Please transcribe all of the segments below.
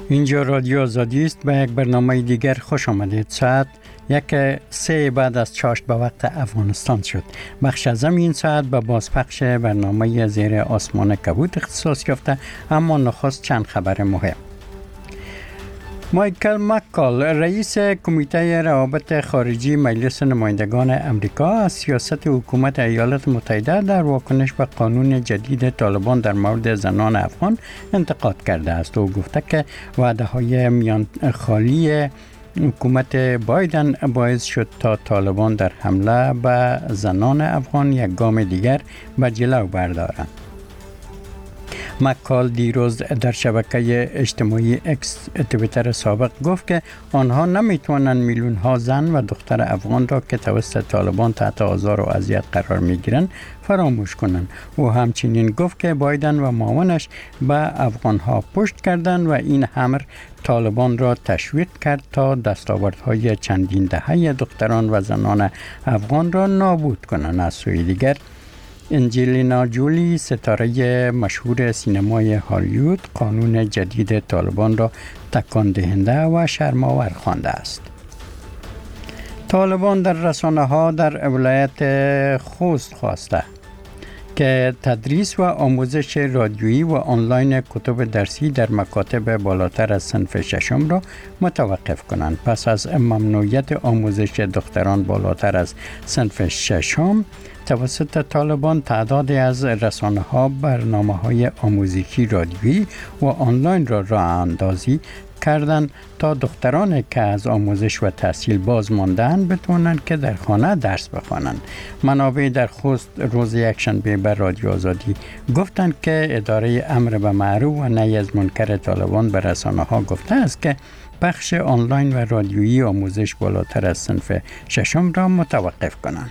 اینجا رادیو آزادی است. به یک برنامه دیگر خوش آمدید. ساعت 1:03 بعد از چاشت به وقت افغانستان شد. بخش از این ساعت به بازپخش برنامه زیر آسمان کبود اختصاص یافته، اما نخست چند خبر مهم. مایکل مکال، رئیس کمیته روابط خارجی مجلس نمایندگان امریکا، از سیاست حکومت ایالات متحده در واکنش به قانون جدید طالبان در مورد زنان افغان انتقاد کرده است. او گفته که وعده‌های میان خالی حکومت بایدن باعث شد تا طالبان در حمله به زنان افغان یک گام دیگر به جلو بردارند. مکال دیروز در شبکه اجتماعی اکس توییتر سابق گفت که آنها نمیتوانند میلیون ها زن و دختر افغان را که توسط طالبان تحت آزار و اذیت قرار میگیرند فراموش کنند. او همچنین گفت که بایدن و معاونش به افغان ها پشت کردند و این امر طالبان را تشویق کرد تا دستاوردهای چندین دهه دختران و زنان افغان را نابود کنند. از سوی دیگر انجلینا جولی، ستاره مشهور سینمای هالیوود، قانون جدید طالبان را تکان دهنده و شرم‌آور خوانده است. طالبان در رسانه‌ها در ولایت خوست خواسته که تدریس و آموزش رادیویی و آنلاین کتب درسی در مکاتب بالاتر از صنف ششم را متوقف کنند. پس از ممنوعیت آموزش دختران بالاتر از صنف ششم توسط طالبان، تعدادی از رسانه‌ها برنامه‌های آموزشی رادیویی و آنلاین را راه اندازی کردند تا دختران که از آموزش و تحصیل باز مانده‌اند بتوانند که در خانه درس بخوانند. منابع در خوست روز یکشنبه به رادیو آزادی گفتند که اداره امر به معروف و نهی از منکر طالبان به رسانه‌ها گفته است که بخش آنلاین و رادیویی آموزش بالاتر از صنف ششم را متوقف کنند.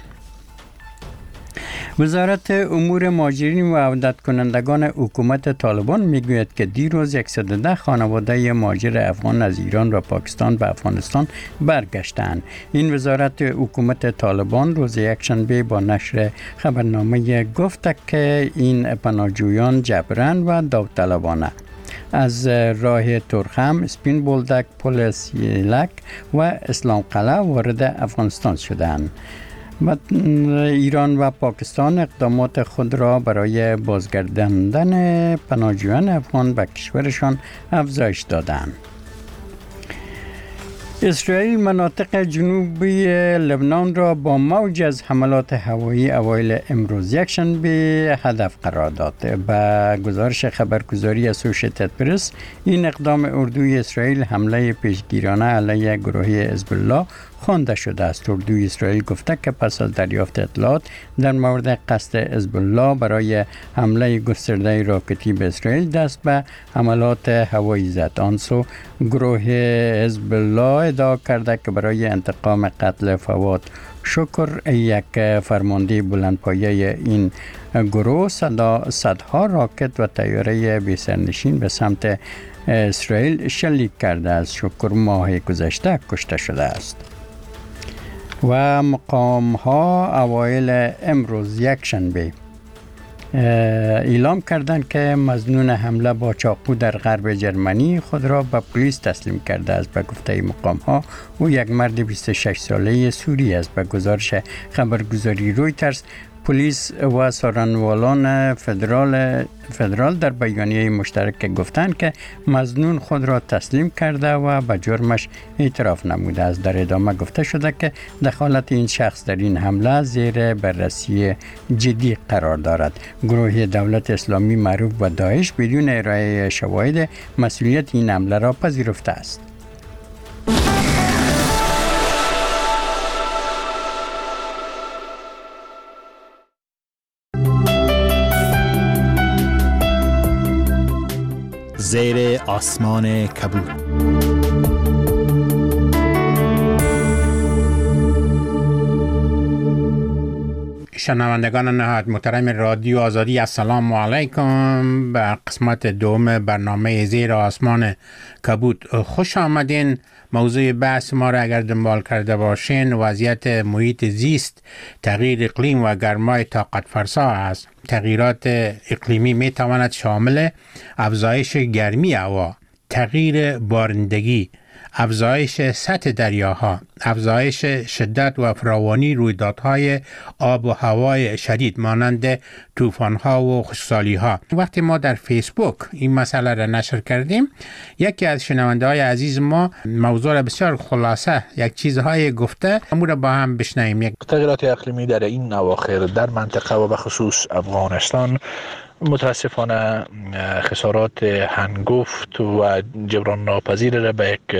وزارت امور مهاجرین و عودت کنندگان حکومت طالبان میگوید که دیروز 110 خانواده مهاجر افغان از ایران و پاکستان به افغانستان برگشتند. این وزارت حکومت طالبان روز یکشنبه با نشر خبرنامه گفت که این پناهجویان جبران و داوطلبانه از راه ترخم، سپین بولدک، پل سیلک و اسلام قلعه وارد افغانستان شدند. ایران و پاکستان اقدامات خود را برای بازگرداندن پناهجویان افغان به کشورشان افزایش دادند. اسرائیل مناطق جنوبی لبنان را با موج از حملات هوایی اوایل امروز یکشنبه هدف قرار داد. به گزارش خبرگزاری اسوشیتد پرس، این اقدام اردوی اسرائیل حمله پیشگیرانه علیه گروه حزب الله خوانده شده است. اردوی اسرائیل گفته که پس از دریافت اطلاعات در مورد قصد حزب الله برای حمله گسترده راکتی به اسرائیل دست به حملات هوایی زد. آنسو گروه حزب الله ادعا کرده که برای انتقام قتل فواد شکر، یک فرمانده بلندپایه این گروه، صدها راکت و طیاره بی سرنشین به سمت اسرائیل شلیک کرده است. شکر ماه گذشته کشته شده است. و مقام ها اوایل امروز یکشنبه اعلام کردند که مظنون حمله با چاقو در غرب جرمنی خود را به پلیس تسلیم کرده است. به گفته مقام ها او یک مرد 26 ساله سوری است. به گزارش خبرگزاری رویترز، پلیس و سارنوالان فدرال در بیانیه مشترک گفتند که مظنون خود را تسلیم کرده و به جرمش اعتراف نموده است. در ادامه گفته شده که دخالت این شخص در این حمله زیر بررسی جدی قرار دارد. گروه دولت اسلامی معروف به داعش بدون ارائه شواهد مسئولیت این حمله را پذیرفته است. زیر آسمان کبود. شنوندگان نهایت محترم رادیو آزادی، السلام علیکم. به قسمت دوم برنامه زیر آسمان کبود خوش آمدین. موضوع بحث ما را اگر دنبال کرده باشین، وضعیت محیط زیست، تغییر اقلیم و گرمای طاقت فرسا است. تغییرات اقلیمی می تواند شامل افزایش گرمی هوا، تغییر بارندگی، افزایش سطح دریاها، افزایش شدت و فراوانی رویدادهای آب و هوای شدید مانند طوفان‌ها و خشکسالی‌ها. وقتی ما در فیسبوک این مسئله را نشر کردیم، یکی از شنونده‌های عزیز ما موضوع را بسیار خلاصه یک چیزهای گفته، امور با هم بشنویم. تغییرات اقلیمی در این اواخر در منطقه و به خصوص افغانستان متاسفانه خسارات هنگفت و جبران ناپذیر را به یک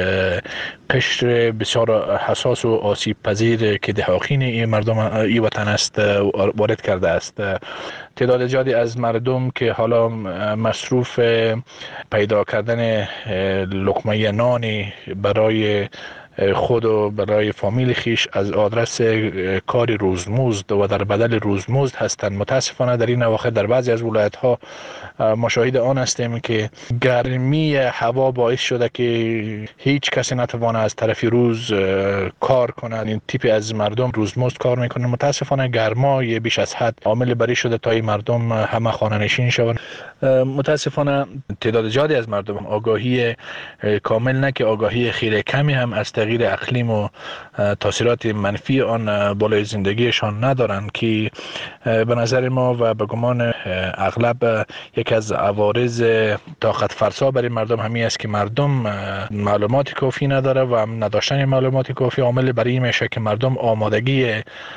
قشر بسیار حساس و آسیب پذیر که دهاقین این مردم این وطن است وارد کرده است. تعداد زیادی از مردم که حالا مصروف پیدا کردن لقمه نانی برای خود و برای فامیل خیش از آدرس کار روزمزد و در بدل روزمزد هستند. متاسفانه در این اواخر در بعضی از ولایت ها ما شاهد آن هستیم که گرمی هوا باعث شده که هیچ کسی نتوانه از طرف روز کار کنه. این تیپی از مردم روزمزد کار میکنه. متاسفانه گرمای بیش از حد عامل بری شده تا این مردم همه خانه نشین شوند. متاسفانه تعداد زیادی از مردم آگاهی کامل نه که آگاهی خیلی کمی هم از تغییر اقلیم و تاثیرات منفی آن بالای زندگیشان ندارند که به نظر ما و به گمان اغلب یک از عوارض طاقت فرسا برای مردم همین است که مردم معلومات کافی نداره و نداشتن معلومات کافی عامل برای این میشه که مردم آمادگی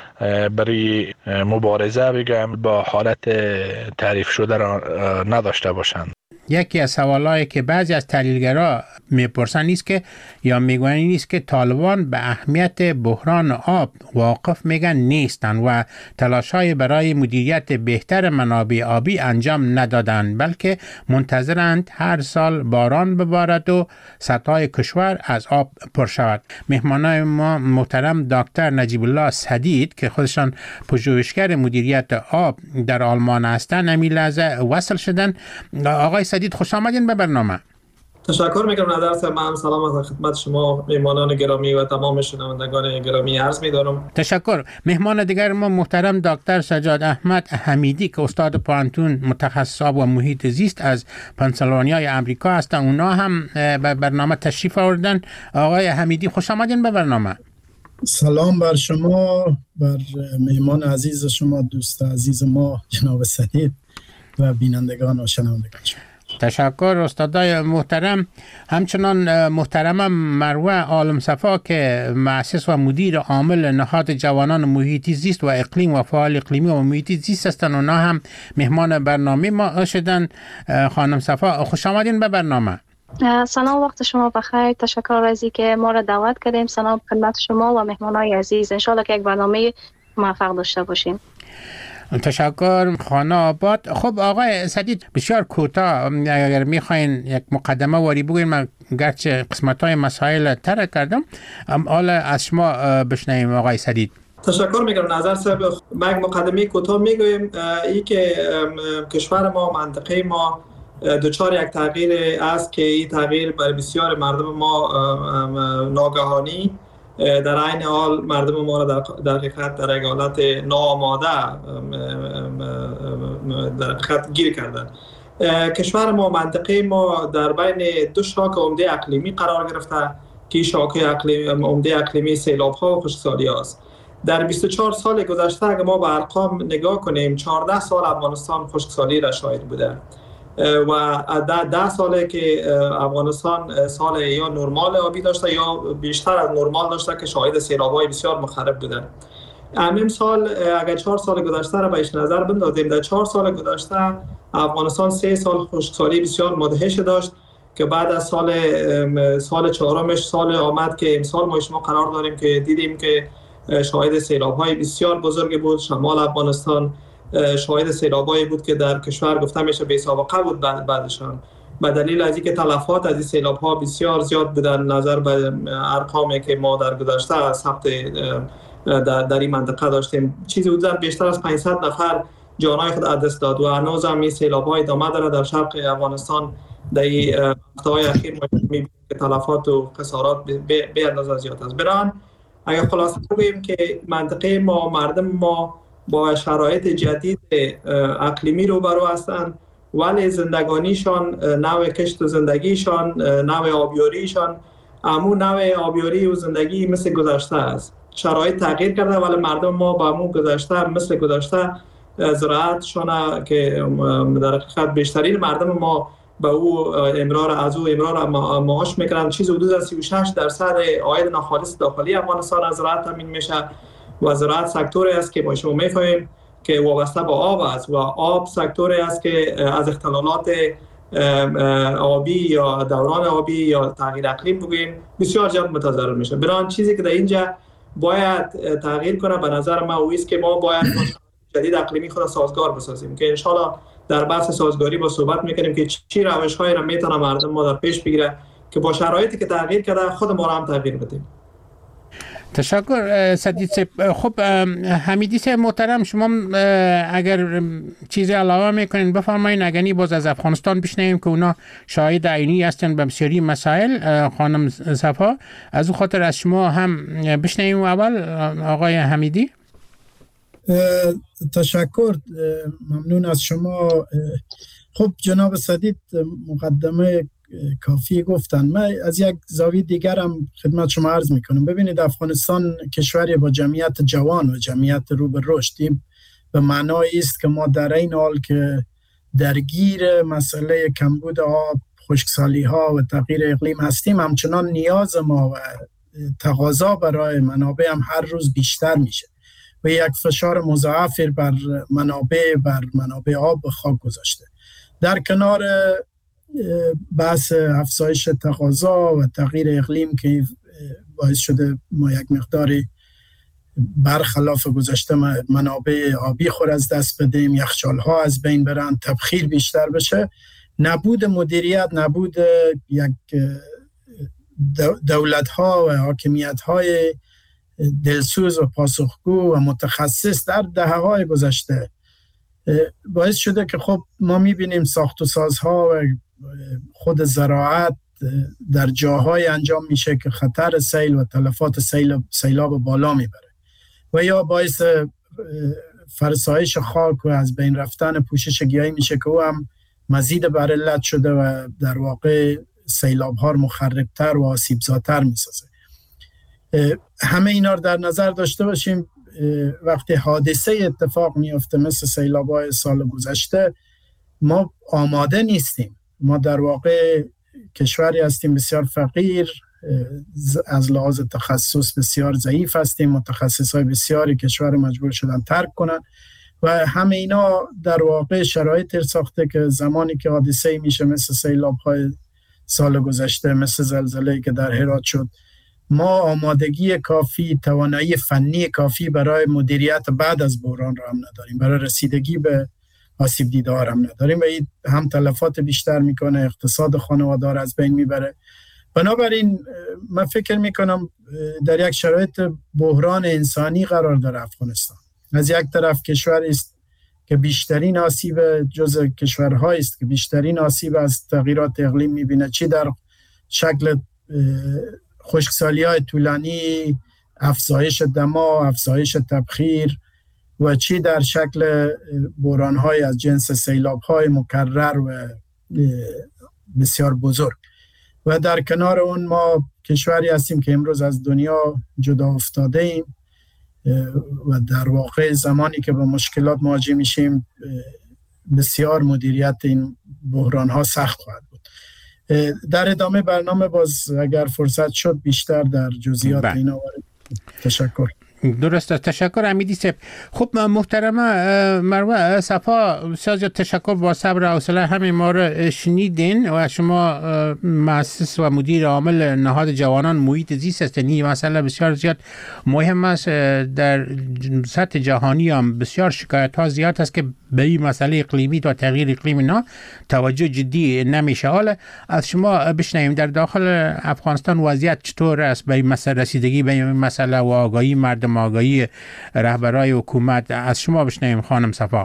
برای مبارزه بگم با حالت تعریف شده را نداشته باشند. یکی از سوالایی که بعضی از تحلیلگرا میپرسن نیست که یا میگن نیست که طالبان به اهمیت بحران آب واقف میگن نیستن و تلاش‌های برای مدیریت بهتر منابع آبی انجام ندادن، بلکه منتظرند هر سال باران ببارد و سطح کشور از آب پر شود. مهمانای ما محترم دکتر نجیب الله سدید که خودشان پژوهشگر مدیریت آب در آلمان هستند همین لحظه وصل شدن. آقای سدید خوش آمدین به برنامه. تشکر میکنم نظر من سلام از خدمت شما میهمانان گرامی و تمام شنوندگان گرامی عرض می‌دارم. تشکر. مهمان دیگر ما محترم دکتر سجاد احمد حمیدی که استاد پانتون متخصص آب و محیط زیست از پنسیلوانیای آمریکا هستند. اونا هم به برنامه تشریف آوردن. آقای حمیدی خوش آمدین به برنامه. سلام بر شما، بر مهمان عزیز شما، دوست عزیز ما جناب سدید و بینندگان و شنوندگان شما. تشکر استادای محترم. همچنان محترم مروه عالم صفا که مؤسس و مدیر عامل نهاد جوانان محیطی زیست و اقلیم و فعال اقلیمی و محیطی زیست هستند. اونا هم مهمان برنامه ما شدن. خانم صفا خوش آمدین به برنامه. سلام، وقت شما بخیر. تشکر از اینکه ما را دعوت کردیم. سلام خدمت شما و مهمانای عزیز. ان شاءالله که یک برنامه موفق داشته باشیم. تشکر خانه آباد. خب آقای سدید بسیار کوتاه اگر میخواین یک مقدمه واری بگوین، من گرچه قسمت‌های مسائل تر کردم، حالا از شما بشنویم آقای سدید. تشکر میکنم نظر صاحب. من مقدمه کوتاه میگویم ای که کشور ما، منطقه ما دچار یک تغییر است که این تغییر برای بسیار مردم ما ناگهانی، در عین حال مردم ما را در حقیقت در یک حالت ناآماده در حقیقت گیر کردن. کشور ما، منطقه ما در بین دو شاخه عمده اقلیمی قرار گرفته که شاخه عمده اقلیمی سیلاب‌ها و خشکسالی است. در 24 سال گذشته اگر ما به ارقام نگاه کنیم 14 سال افغانستان خشکسالی را شاهد بوده و 10 ساله که افغانستان سال یا نرمال آبی داشته یا بیشتر از نرمال داشته که شاهد سیلاب‌های بسیار مخرب بوده. همین سال اگر 4 سال گذشته را بهش نظر بندازیم، در 4 سال گذشته افغانستان 3 سال خشکسالی بسیار مدهش داشت که بعد از سال چهارمش سال آمد که امسال ما شما قرار داریم که دیدیم که شاهد سیلاب‌های بسیار بزرگ بود. شمال افغانستان شاهد سیلابایی بود که در کشور گفته میشه بی سابقه بود بعدشان، به دلیل از اینکه تلفات از این سیلاب‌ها بسیار زیاد بودن نظر به ارقامی که ما در گذشته ثبت در این منطقه داشتیم. چیزی حدود بیشتر از 500 نفر جانای خود از دست داد و هنوز هم این سیلاب‌ها ادامه داره در شرق افغانستان. در این هفته‌های اخیر ما می‌بینیم که تلفات و خسارات به اندازه زیاد است. بران اگر خلاصه بگوییم که منطقه ما، مردم ما با شرایط جدید اقلیمی روبرو هستند ولی زندگانیشان، نوع کشت و زندگیشان، نوع آبیاریشان همون نوع آبیاری و زندگی مثل گذشته است. شرایط تغییر کرده ولی مردم ما با همون گذشته مثل گذشته زراعتشان که در حقیقت بیشترین مردم ما به او امرار معاش میکنن. چیز حدود 36% عاید ناخالص داخلی افغانستان از زراعت تامین میشه و زراعت سکتوری است که ما شما میفهمیم که وابسته به آب است و آب سکتوری است که از اختلالات آبی یا دوران آبی یا تغییر اقلیم بگوییم بسیار جد متضرر میشه. برای چیزی که در اینجا باید تغییر کنه به نظر من اویست که ما باید جدید اقلیمی خود سازگار بسازیم که انشالله در بحث سازگاری با صحبت میکنیم که چی روش‌هایی را میتونه مردم ما در پیش بگیره که با شرایطی که تغییر کرده خود ما را هم تغییر بدیم. تشکر سدید صاحب. خب حمیدی صاحب محترم، شما اگر چیزی علاوه میکنین بفرمایین. اگرنی باز از افغانستان بشنویم که اونا شاهد عینی هستن به بسیاری مسائل. خانم صفا، از اون خاطر از شما هم بشنویم اول آقای حمیدی. تشکر، ممنون از شما. خب جناب سدید مقدمه کافی گفتن. من از یک زاویه دیگر هم خدمت شما عرض میکنم. ببینید افغانستان کشوری با جمعیت جوان و جمعیت رو به رشد به معنای است که ما در این حال که درگیر مسئله کمبود آب، خشکسالی ها و تغییر اقلیم هستیم، همچنان نیاز ما و تقاضا برای منابع هم هر روز بیشتر میشه و یک فشار مضاعف بر منابع آب و خاک گذاشته. در کنار بحث افزایش تقاضا و تغییر اقلیم که باعث شده ما یک مقداری برخلاف گذشته منابع آبی خور از دست بدیم، یخچال‌ها از بین برن، تبخیر بیشتر بشه، نبود مدیریت، نبود یک دولت‌ها و حاکمیت‌های دلسوز و پاسخگو و متخصص در دهه‌های گذشته باعث شده که خب ما می‌بینیم ساخت و سازها و خود زراعت در جاهای انجام میشه که خطر سیل و تلفات سیلاب بالا میبره و یا باعث فرسایش خاک و از بین رفتن پوشش گیاهی میشه که او هم مزید بر علت شده و در واقع سیلاب ها مخربتر و آسیبزاتر میسازه. همه اینا رو در نظر داشته باشیم. وقتی حادثه اتفاق میفته مثل سیلاب های سال گذشته، ما آماده نیستیم. ما در واقع کشوری هستیم بسیار فقیر، از لحاظ تخصص بسیار ضعیف هستیم، متخصصای بسیاری کشور مجبور شدن ترک کنن و همه اینا در واقع شرایط ساخته که زمانی که حادثه‌ای میشه مثل سیلاب‌های سال گذشته، مثل زلزله‌ای که در هرات شد، ما آمادگی کافی، توانایی فنی کافی برای مدیریت بعد از بحران را هم نداریم، برای رسیدگی به آسیب دیده ها هم نداریم و این هم تلفات بیشتر میکنه، اقتصاد خانوادار از بین میبره. بنابراین من فکر میکنم در یک شرایط بحران انسانی قرار داره افغانستان. از یک طرف کشوری است که بیشترین آسیب جزء کشورهایی است که بیشترین آسیب از تغییرات اقلیم میبینه، چی در شکل خشکسالی‌های طولانی، افزایش دما، افزایش تبخیر و چی در شکل بحران‌های از جنس سیلاب‌های مکرر و بسیار بزرگ. و در کنار اون ما کشوری هستیم که امروز از دنیا جدا افتاده ایم و در واقع زمانی که با مشکلات مواجه میشیم بسیار مدیریت این بحران‌ها سخت خواهد بود. در ادامه برنامه باز اگر فرصت شد بیشتر در جزئیات اینا وارد. تشکر. درست است. تشکر حمیدی صاحب. خب محترمه مروه صفا، بسیار تشکر، با صبر و حوصله همه ما رو شنیدین و شما مؤسس و مدیر عامل نهاد جوانان محیط زیست هستین. این مسئله بسیار زیاد مهم است. در سطح جهانی هم بسیار شکایت ها زیاد است که به این مسئله اقلیمی و تغییر اقلیم اینا توجه جدی نمیشه. حالا از شما بشنویم در داخل افغانستان وضعیت چطور است به این مسئله، رسیدگی به این مسئله و آگاهی مردم، آگاهی رهبرای حکومت. از شما بشنویم خانم صفا.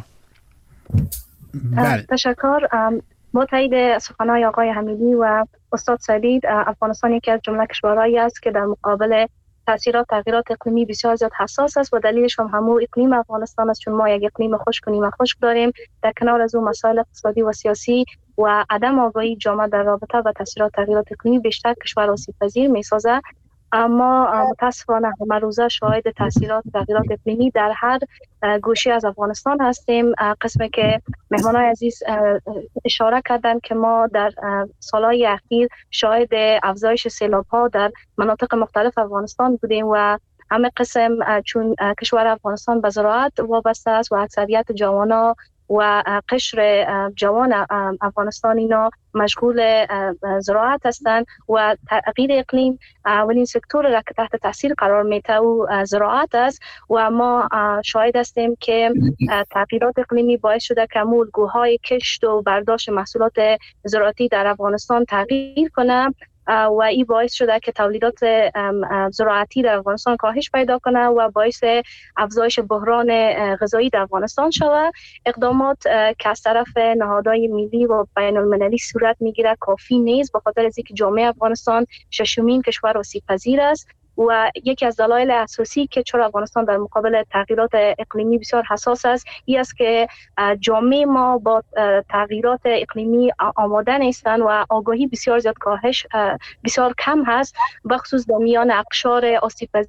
بله. تشکر. با تایید سخنان آقای حمیدی و استاد سدید، افغانستان یکی از جمله کشورهایی است که در مقابل تاثیرات تغییرات اقلیمی بسیار زیاد حساس است و دلیلش هم همون اقلیم افغانستان است، چون ما یک اقلیم خشک و نیمه خشک داریم. در کنار از اون مسائل اقتصادی و سیاسی و عدم آگاهی جامعه در رابطه با تاثیرات تغییرات اقلیمی بیشتر کشور آسیب پذیر می‌سازد. اما متاسفانه همه روزه شاهد تاثیرات تغییرات اقلیمی در هر گوشه از افغانستان هستیم. قسمی که مهمانای عزیز اشاره کردن که ما در سالهای اخیر شاهد افزایش سیلاب‌ها در مناطق مختلف افغانستان بودیم و همه قسم چون کشور افغانستان به زراعت وابسته است و اکثریت جوانان و قشر جوان افغانستان اینا مشغول زراعت هستند و تغییر اقلیم اولین سکتور را که تحت تاثیر قرار میده و زراعت است و ما شاهد هستیم که تغییرات اقلیمی باعث شده که الگوهای کشت و برداشت محصولات زراعتی در افغانستان تغییر کنه و این باعث شده که تولیدات زراعتی در افغانستان کاهش پیدا کنه و باعث افزایش بحران غذایی در افغانستان شود. اقدامات که از طرف نهادهای ملی و بین المللی صورت میگیره کافی نیست، به خاطر از اینکه جامعه افغانستان ششمین کشور آسیب پذیر است و یکی از دلایل اساسی که چرا افغانستان در مقابل تغییرات اقلیمی بسیار حساس است این است که جامعه ما با تغییرات اقلیمی آماده نیستند و آگاهی بسیار زیاد کاهش بسیار کم هست، بخصوص در میان اقشار آسیب پذیر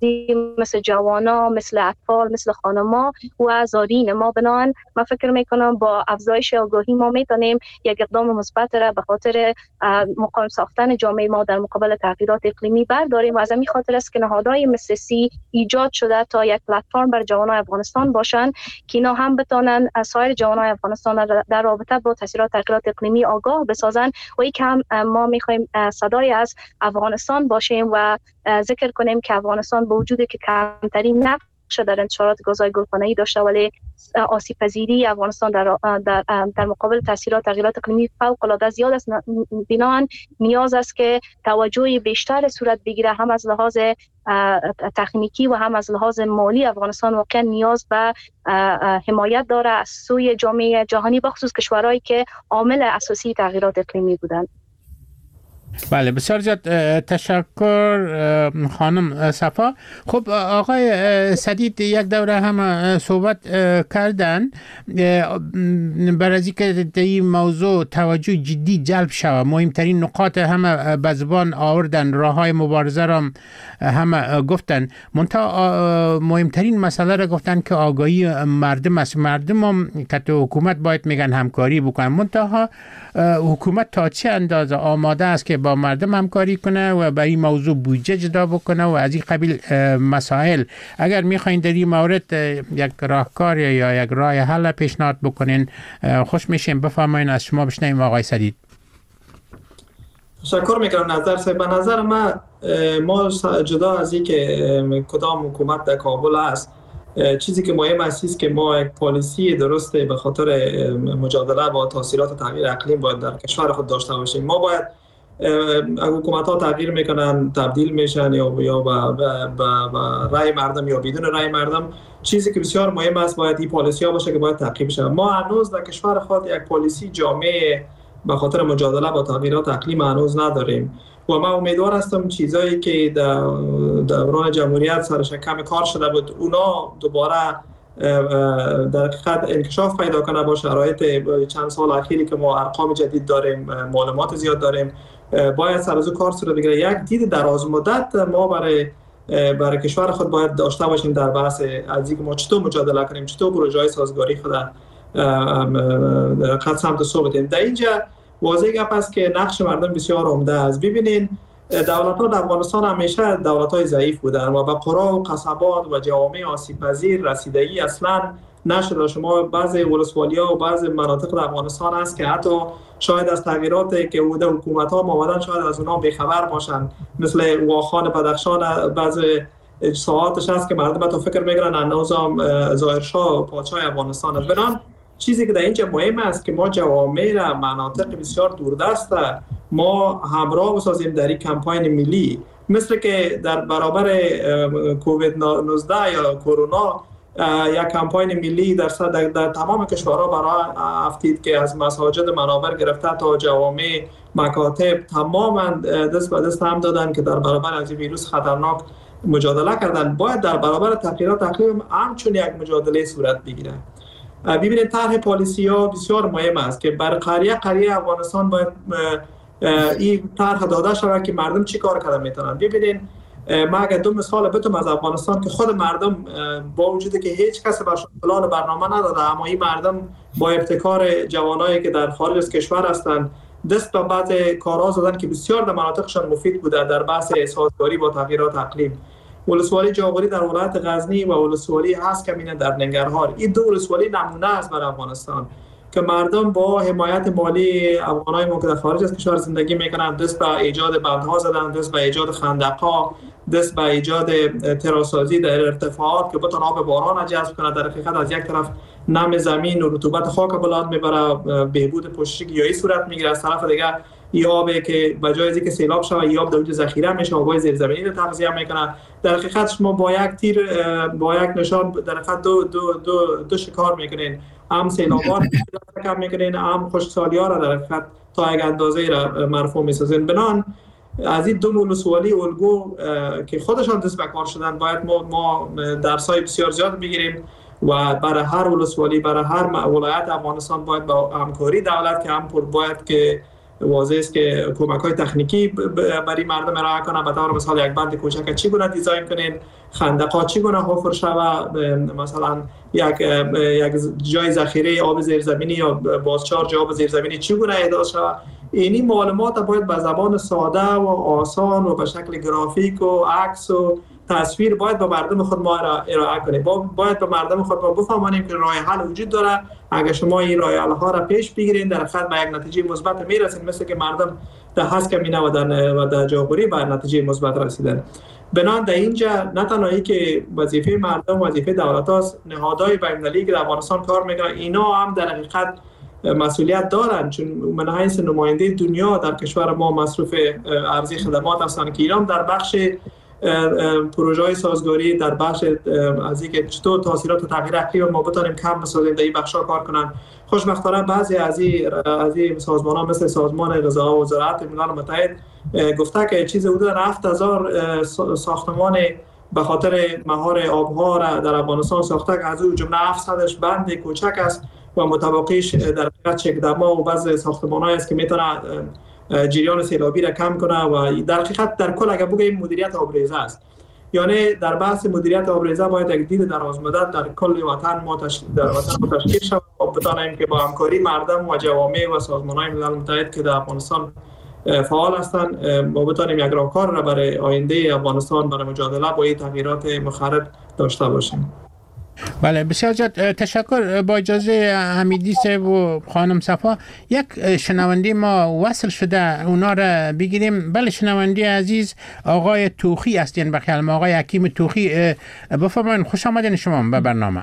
مثل جوانا، مثل اطفال، مثل خانما و زارین ما. بنابراین من فکر میکنم با افزایش آگاهی ما میتونیم یک اقدام مثبت را به خاطر مقاوم ساختن جامعه ما در مقابل تغییرات اقلیمی برداریم و از همین خاطر است که نهادهای مثل سی ایجاد شده تا یک پلتفرم بر جوانان افغانستان باشند که اینا هم بتونن سایر جوانان افغانستان در رابطه با تاثیرات تغییرات اقلیمی آگاه بسازن و یک هم ما میخوایم صدای از افغانستان باشیم و ذکر کنیم که افغانستان با وجودی که کمترین نقش در انتشارات گازهای گلخانه‌ای داشته ولی آسیب پذیری افغانستان در مقابل تاثیرات تغییرات اقلیمی فوق العاده زیاد است. بنابراین نیاز است که توجه بیشتر صورت بگیره، هم از لحاظ تکنیکی و هم از لحاظ مالی. افغانستان واقعا نیاز به حمایت داره از سوی جامعه جهانی، بخصوص کشورهایی که عامل اساسی تغییرات اقلیمی بودند. بله، بسیار زیاد تشکر خانم صفا. خب آقای سدید یک دوره هم صحبت کردن برای از اینکه در این موضوع توجه جدی جلب شود، مهمترین نقاط همه به زبان آوردن، راههای مبارزه را همه گفتن، منتها مهمترین مسئله را گفتن که آگاهی مردم است. مردم هم که تو حکومت باید میگن همکاری بکنن، منتها حکومت تا چه اندازه آماده است که با مردم همکاری کنه و به این موضوع بودجه جدا بکنه و از این قبیل مسائل. اگر میخواین در این مورد یک راهکار یا یک راه حل پیشنهاد بکنین خوش میشیم. بفرمایین، از شما بشنویم آقای سدید. تشکر میکنم نظر صاحب. به نظر ما جدا از این که کدام حکومت در کابل است، چیزی که مهم است که ما یک پالیسی درسته به خاطر مجادله با تاثیرات تغییر اقلیم باید در کشور خود داشته باشیم. ما باید حکومت ها تغییر میکنن، تبدیل میشن یا با رای مردم یا بدون رای مردم، چیزی که بسیار مهم است باید این پالیسی ها باشه که باید تعقیب شه. ما هنوز در کشور خود یک پالیسی جامع به خاطر مجادله با تغییرات اقلیم هنوز نداریم و من امیدوار هستم چیزایی که در دوران جمهوریت سرش کم کار شده بود اونا دوباره در حقیقت انکشاف پیدا کنه با شرایط چند سال اخیری که ما ارقام جدید داریم، معلومات زیاد داریم، باید سر از کار صورت بگیره. یک دید دراز مدت ما برای کشور خود باید داشته باشیم در بحث از اینکه ما چطور مجادله کنیم، چطور پروژه‌های سازگاری خود در سمت سو بدیم. در اینجا واضح گپ است که نقش مردم بسیار عمده است. ببینین دولت‌ها در افغانستان همیشه دولت‌های ضعیف بودن و به قرا و قصبات و جوامع آسیب پذیر رسیدگی اصلاً نشده. شما بعضی ولسوالی‌ها و بعضی مناطق در افغانستان هست که حتی شاید از تغییراتی که بوده حکومت‌ها آمدن شاید از اونها بی‌خبر باشن، مثل واخان بدخشان بعضی ساعاتش هست که مردم تو فکر می‌کنن نظام ظاهرشاه پادشاه افغانستان است. بنابراین چیزی که در اینجا مهم است که ما جوامع را مناطق بسیار دوردست ما همراه بسازیم در این کمپاین ملی، مثل که در برابر کووید 19 یا کرونا یک کمپاین ملی در تمام کشورها برای افتید که از مساجد منابر گرفته تا جوامع مکاتب تماما دست به دست هم دادن که در برابر از ویروس خطرناک مجادله کردن، باید در برابر تغییرات اقلیم همچون یک مجادله صورت بگیره. ببینید طرح پالیسی ها بسیار مهم است که بر قریه افغانستان باید این طرح داده شود که مردم چی کار کردن میتونن. ببینید ما اگر دو مثال بتونم از افغانستان که خود مردم با وجودی که هیچ کس برشون پلان برنامه نداده، اما این مردم با ابتکار جوانایی که در خارج از کشور هستند دست به بعض کارها زدن که بسیار در مناطقشان مفید بوده در بحث سازگاری با تغییرات اقلیم. ولسوالی جاغوری در ولایت غزنی و ولسوالی هسکمینه در ننگرهار، این دو ولسوالی نمونه است برای افغانستان که مردم با حمایت مالی افغانای ما که در خارج از کشور زندگی میکنند دست به ایجاد بندها زدن، دست به ایجاد خندق‌ها، دست به ایجاد تراسازی در ارتفاعات که بتونه آب باران جذب کنه. در حقیقت از یک طرف نم زمین و رطوبت خاک بلند میبره، بهبود پوشش گیاهی صورت میگیره، از طرف دیگه این آبی که بجای از اینکه سیلاب شود این آب در اونجا ذخیره میشه، آبای زیرزمینی رو تغذیه میکنه. در حقیقت شما با یک تیر با یک نشان در حقیقت دو شکار میکنین، هم سیلابات کم میکنین، هم خشکسالی‌ها را در حقیقت تا یک اندازه را مرفوع میسازین. بنان از این دو ولسوالی الگو که خودشان دست به کار شدن باید ما درسای بسیار زیاد بگیریم و برای هر ولسوالی، برای هر ولایت افغانستان باید با همکاری دولت که هم باید که واضح است که کمک‌های تکنیکی برای مردم ارائه کنه. به طور مثال یک بند کوچک چگونه دیزاین کنین، خندق‌ها چگونه حفر شود، مثلا یک جای ذخیره آب زیرزمینی یا بازچارج آب زیرزمینی چگونه احداث شود. اینی معلومات باید به زبان ساده و آسان و به شکل گرافیک و عکس و تصویر باید به مردم خود ما ارائه کنیم. باید به مردم خود ما بفهمانیم که راه حل وجود داره. اگر شما این راه حل ها را پیش بگیرین در حقیقت به یک نتیجه مثبت میرسین، مثل که مردم در هسکمینه و در جاغوری به نتیجه مثبت رسیدن. بنابراین در اینجا نه تنها که وظیفه مردم، وظیفه دولت هاست، نهادهای بین‌المللی که در افغانستان کار میکنن اینا هم در حقیقت مسئولیت دارن، چون من حیث نماینده دنیا در کشور ما مصرف ارزی خدمات هستن که ایران در بخش پروژه‌های سازگاری، در بخش از اینکه چطور تاثیرات تغییر اقلیم ما بتونیم کم بسازیم در این بخشا کار کنن. خوشبختانه بعضی از این سازمان‌ها مثل سازمان غذا و زراعت ملل متحد گفته که چیز حدود 7000 ساختمان به خاطر مهار آبها را در افغانستان ساخته که از اون جمله 700ش بند کوچک است و متبقیش در حقیقت چکدما و بعض ساختمان‌هایی است که میتونه جریان سیلابی را کم کنه و در حقیقت در کل اگر بگیم مدیریت آبریزه است. یعنی در بحث مدیریت آبریزه باید یک دید درازمدت در کل وطن ما تشکیل شود و بتانیم که با همکاری مردم و جوامع و سازمان‌های ملل متحد که در افغانستان فعال هستند ما بتانیم یک راهکار را برای آینده افغانستان برای مجادله با این تغییرات مخرب داشته باشیم. بله بسیار زیاد تشکر. با اجازه حمیدی صاحب و خانم صفا یک شنونده ما وصل شده، اونا را بگیریم. بله شنونده عزیز آقای توخی هستین، بخیال آقای حکیم توخی، بفرمایید. خوش آمدین شما به برنامه.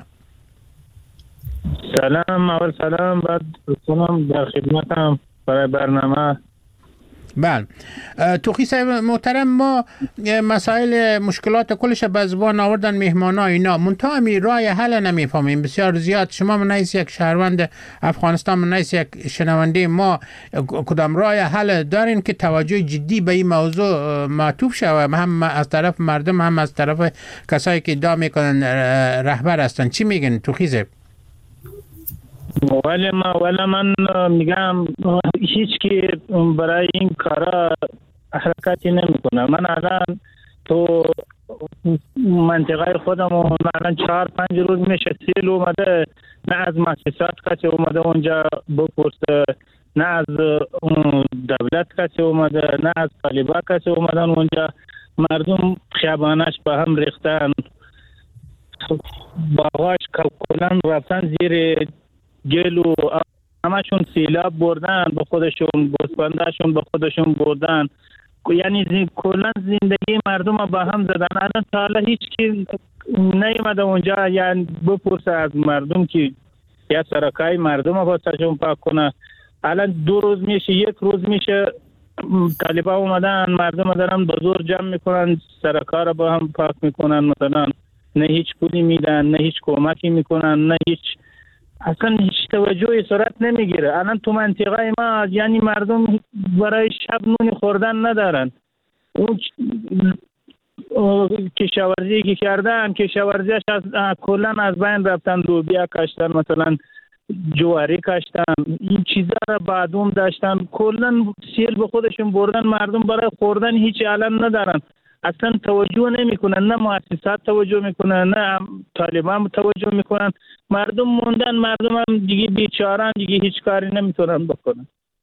سلام، اول سلام، بعد سلام در خدمتم برای برنامه. بله توخی صاحب محترم، ما مسائل مشکلات کلش به زبان آوردن مهمانا اینا، منتها همی راه حل نمیفهمیم بسیار زیاد. شما من نیست یک شهروند افغانستان، من نیست یک شنونده ما، کدام راه حل دارین که توجه جدی به این موضوع معطوف شود، هم از طرف مردم هم از طرف کسایی که ادعا میکنن رهبر هستن؟ چی میگن توخی صاحب؟ ولی من میگم هیچ کی برای این کارا حرکتی نمیکنه. من الان تو منطقه خودم الان 4-5 روز میشه سیل اومده، نه از مؤسسات کسی اومده اونجا بپرسه، نه از دولت کسی اومده، نه از طالبا کسی اومدن اونجا. مردم خیابانش به هم ریختن، باغاش کلن رفتن زیر گل و همشون سیلاب بردن به خودشون، بسپندهشون به خودشون بردن. یعنی کلا زندگی مردم با هم زدن. الان تا حالا هیچ کی نیومده اونجا یعنی بپرسه از مردم که یا سرکای مردم واسهشون پاک کنه. الان 2 روز میشه، 1 روز میشه طالبا اومدن مردم دارن به زور جمع میکنن، سرکا رو با هم پاک میکنن، مثلا نه هیچ پولی میدن، نه هیچ کمکی میکنن، نه هیچ، اصلا هیچ توجهی صورت نمیگیره. الان تو منطقه ما یعنی مردم برای شب نون خوردن ندارن. کشاورزی که کردن کشاورزیش از کلا از بین رفتن، لوبیا کاشتن، مثلا جواری کاشتن، این چیزا را بعدوم داشتن، کلا سیل به خودشون بردن. مردم برای خوردن هیچ علم ندارن، اصلا توجه نمیکنن، نه مؤسسات توجه میکنن نه طالبان توجه میکنن. مردم موندن، مردم هم دیگه بیچارن، دیگه هیچ کاری نمیتونن بکنن.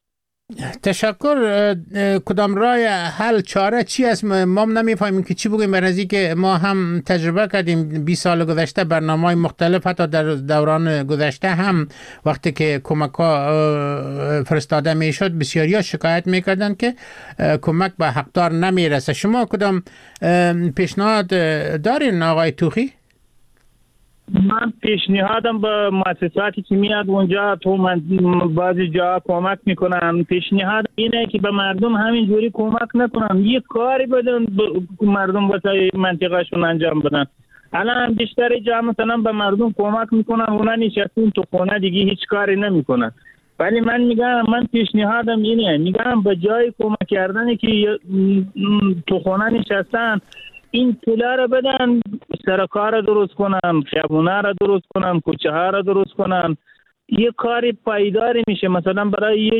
تشکر. کدام راه حل چاره چی است؟ ما نمیفهمیم که چی بگیم، برای که ما هم تجربه کردیم 20 سال گذشته برنامه‌های مختلف، حتی در دوران گذشته هم وقتی که کمک ها فرستاده میشد بسیاریا شکایت میکردن که کمک به حقدار نمیرسه. شما کدام پیشنهاد دارین آقای توخی؟ من پیشنهادم به مؤسساتی که میاد اونجا تو بعضی جا کمک میکنن، پیشنهاد اینه که به مردم همینجوری کمک نکنن، یه کاری بدن مردم واسه منطقهشون انجام بدن. الان بیشتر جا مثلا به مردم کمک میکنن، اونا نشستون تو خونه دیگه هیچ کاری نمیکنن. ولی من میگم، من پیشنهادم اینه، میگم به جای کمک کردنی که تو خونه نشستن، این پولا رو بدن سرکار رو درست کنن، خیابونا رو درست کنن، کوچه ها رو درست کنن، یه کاری پایداری میشه، مثلا برای یه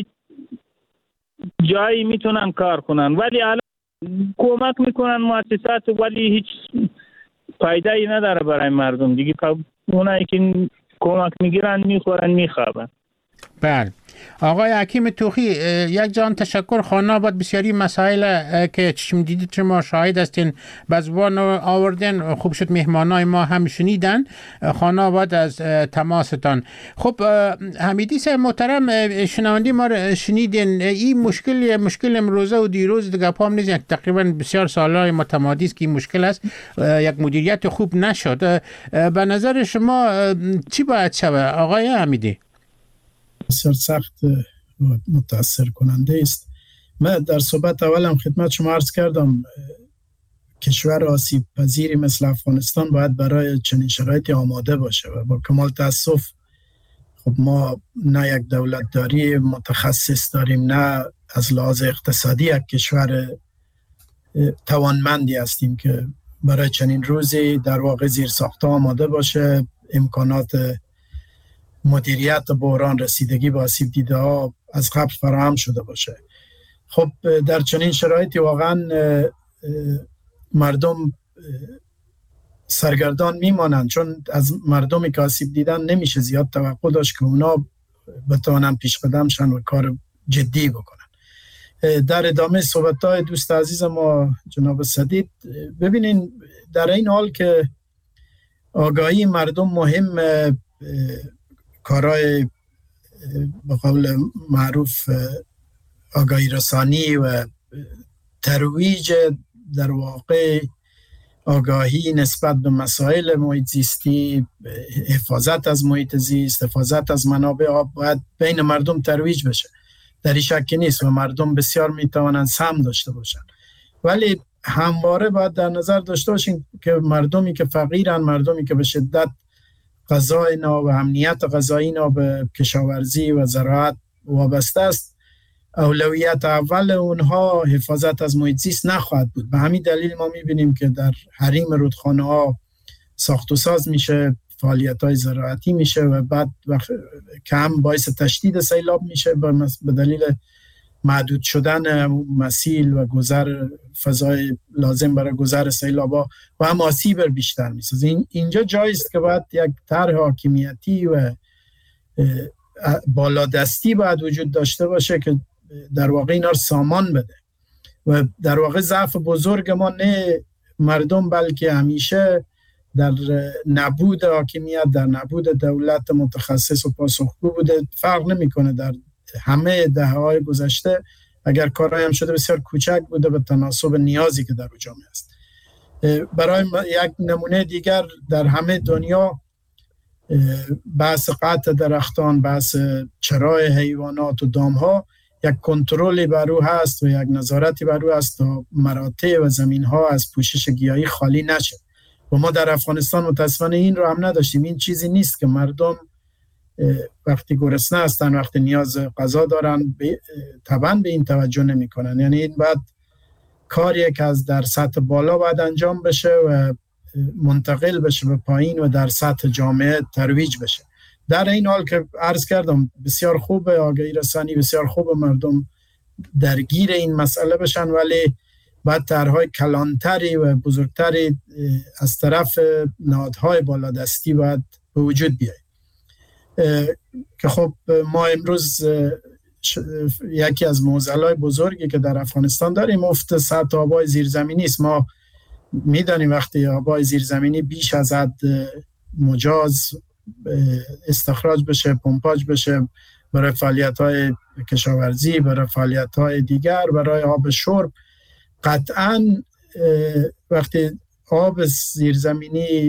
جایی میتونن کار کنن. ولی الان کمک میکنن مؤسسات ولی هیچ فایده‌ای نداره برای مردم دیگه. اونایی که کمک میگیرن میخورن میخوابن. بله آقای حکیم توخی، یک جان تشکر. خانه آباد بسیاری مسائل که چشم دیدید شما شاهد هستین به زبان آوردین، خوب شد مهمانای ما هم شنیدن. خانه آباد از تماستان. خب حمیدی صاحب محترم، شنوندی ما رو شنیدین. این مشکل امروزه و دیروز دیگه پام نیست، تقریبا بسیار سالهای متمادی است که این مشکل است، یک مدیریت خوب نشد. به نظر شما چی باید شود آقای حمیدی؟ بسیار سخت و متاثر کننده است. من در صحبت اولم خدمت شما عرض کردم کشور آسیب پذیری مثل افغانستان باید برای چنین شرایطی آماده باشه و با کمال تاسف خب ما نه یک دولتداری متخصص داریم، نه از لحاظ اقتصادی یک کشور توانمندی هستیم که برای چنین روزی در واقع زیرساخت‌ها آماده باشه، امکانات مدیریت بحران، رسیدگی به آسیب دیده ها از قبل فراهم شده باشه. خب در چنین شرایطی واقعا مردم سرگردان میمانند، چون از مردمی که آسیب دیدن نمیشه زیاد توقع داشت که اونا بتوانن پیش قدم شن و کار جدی بکنن. در ادامه صحبت‌های دوست عزیز ما جناب سدید، ببینین در این حال که آگاهی مردم مهم، کارهای به قول معروف آگاهی رسانی و ترویج در واقع آگاهی نسبت به مسائل محیط زیستی، حفاظت از محیط زیست، حفاظت از منابع آب باید بین مردم ترویج بشه، در این شکی نیست و مردم بسیار میتوانند سهم داشته باشند. ولی همواره باید در نظر داشته باشیم که مردمی که فقیرن، مردمی که به شدت غذا اینا و امنیت غذایی اینا به کشاورزی و زراعت وابسته است، اولویت اول اونها حفاظت از محیط زیست نخواهد بود. به همین دلیل ما میبینیم که در حریم رودخانه ها ساخت و ساز میشه، فعالیت های زراعتی میشه و بعد کم باعث تشدید سیلاب میشه به دلیل محدود شدن مسیل و گذر فضای لازم برای گذر سیلابا و هم آسیب بیشتر میسازه. اینجا جایست که باید یک طرح حاکمیتی و بالادستی باید وجود داشته باشه که در واقع اینا رو سامان بده و در واقع ضعف بزرگ ما نه مردم بلکه همیشه در نبود حاکمیت، در نبود دولت متخصص و پاسخگو بوده. فرق نمیکنه در همه دهه‌های گذشته اگر کارهایی هم شده بسیار کوچک بوده به تناسب نیازی که در جامعه است. برای یک نمونه دیگر در همه دنیا بحث قطع درختان، بحث چرای حیوانات و دامها یک کنترلی بر او هست و یک نظارتی بر او هست تا مراتع و زمین‌ها از پوشش گیاهی خالی نشه. و ما در افغانستان متاسفانه این رو هم نداشتیم. این چیزی نیست که مردم وقتی گرسنه هستن، وقتی نیاز غذا دارن طبعا به این توجه نمی کنن. یعنی این بعد کاریه که از در سطح بالا باید انجام بشه و منتقل بشه به پایین و در سطح جامعه ترویج بشه. در این حال که عرض کردم بسیار خوب آگاهی رسانی، بسیار خوب مردم درگیر این مسئله بشن، ولی باید طرح‌های کلانتری و بزرگتری از طرف نهادهای بالادستی باید به وجود بیاید. که خب ما امروز یکی از معضلات بزرگی که در افغانستان داریم افت سطح آب‌های زیرزمینی است. ما میدانیم وقتی آب‌های زیرزمینی بیش از حد مجاز استخراج بشه، پمپاژ بشه برای فعالیت‌های کشاورزی، برای فعالیت‌های دیگر، برای آب شرب، قطعاً وقتی آب زیرزمینی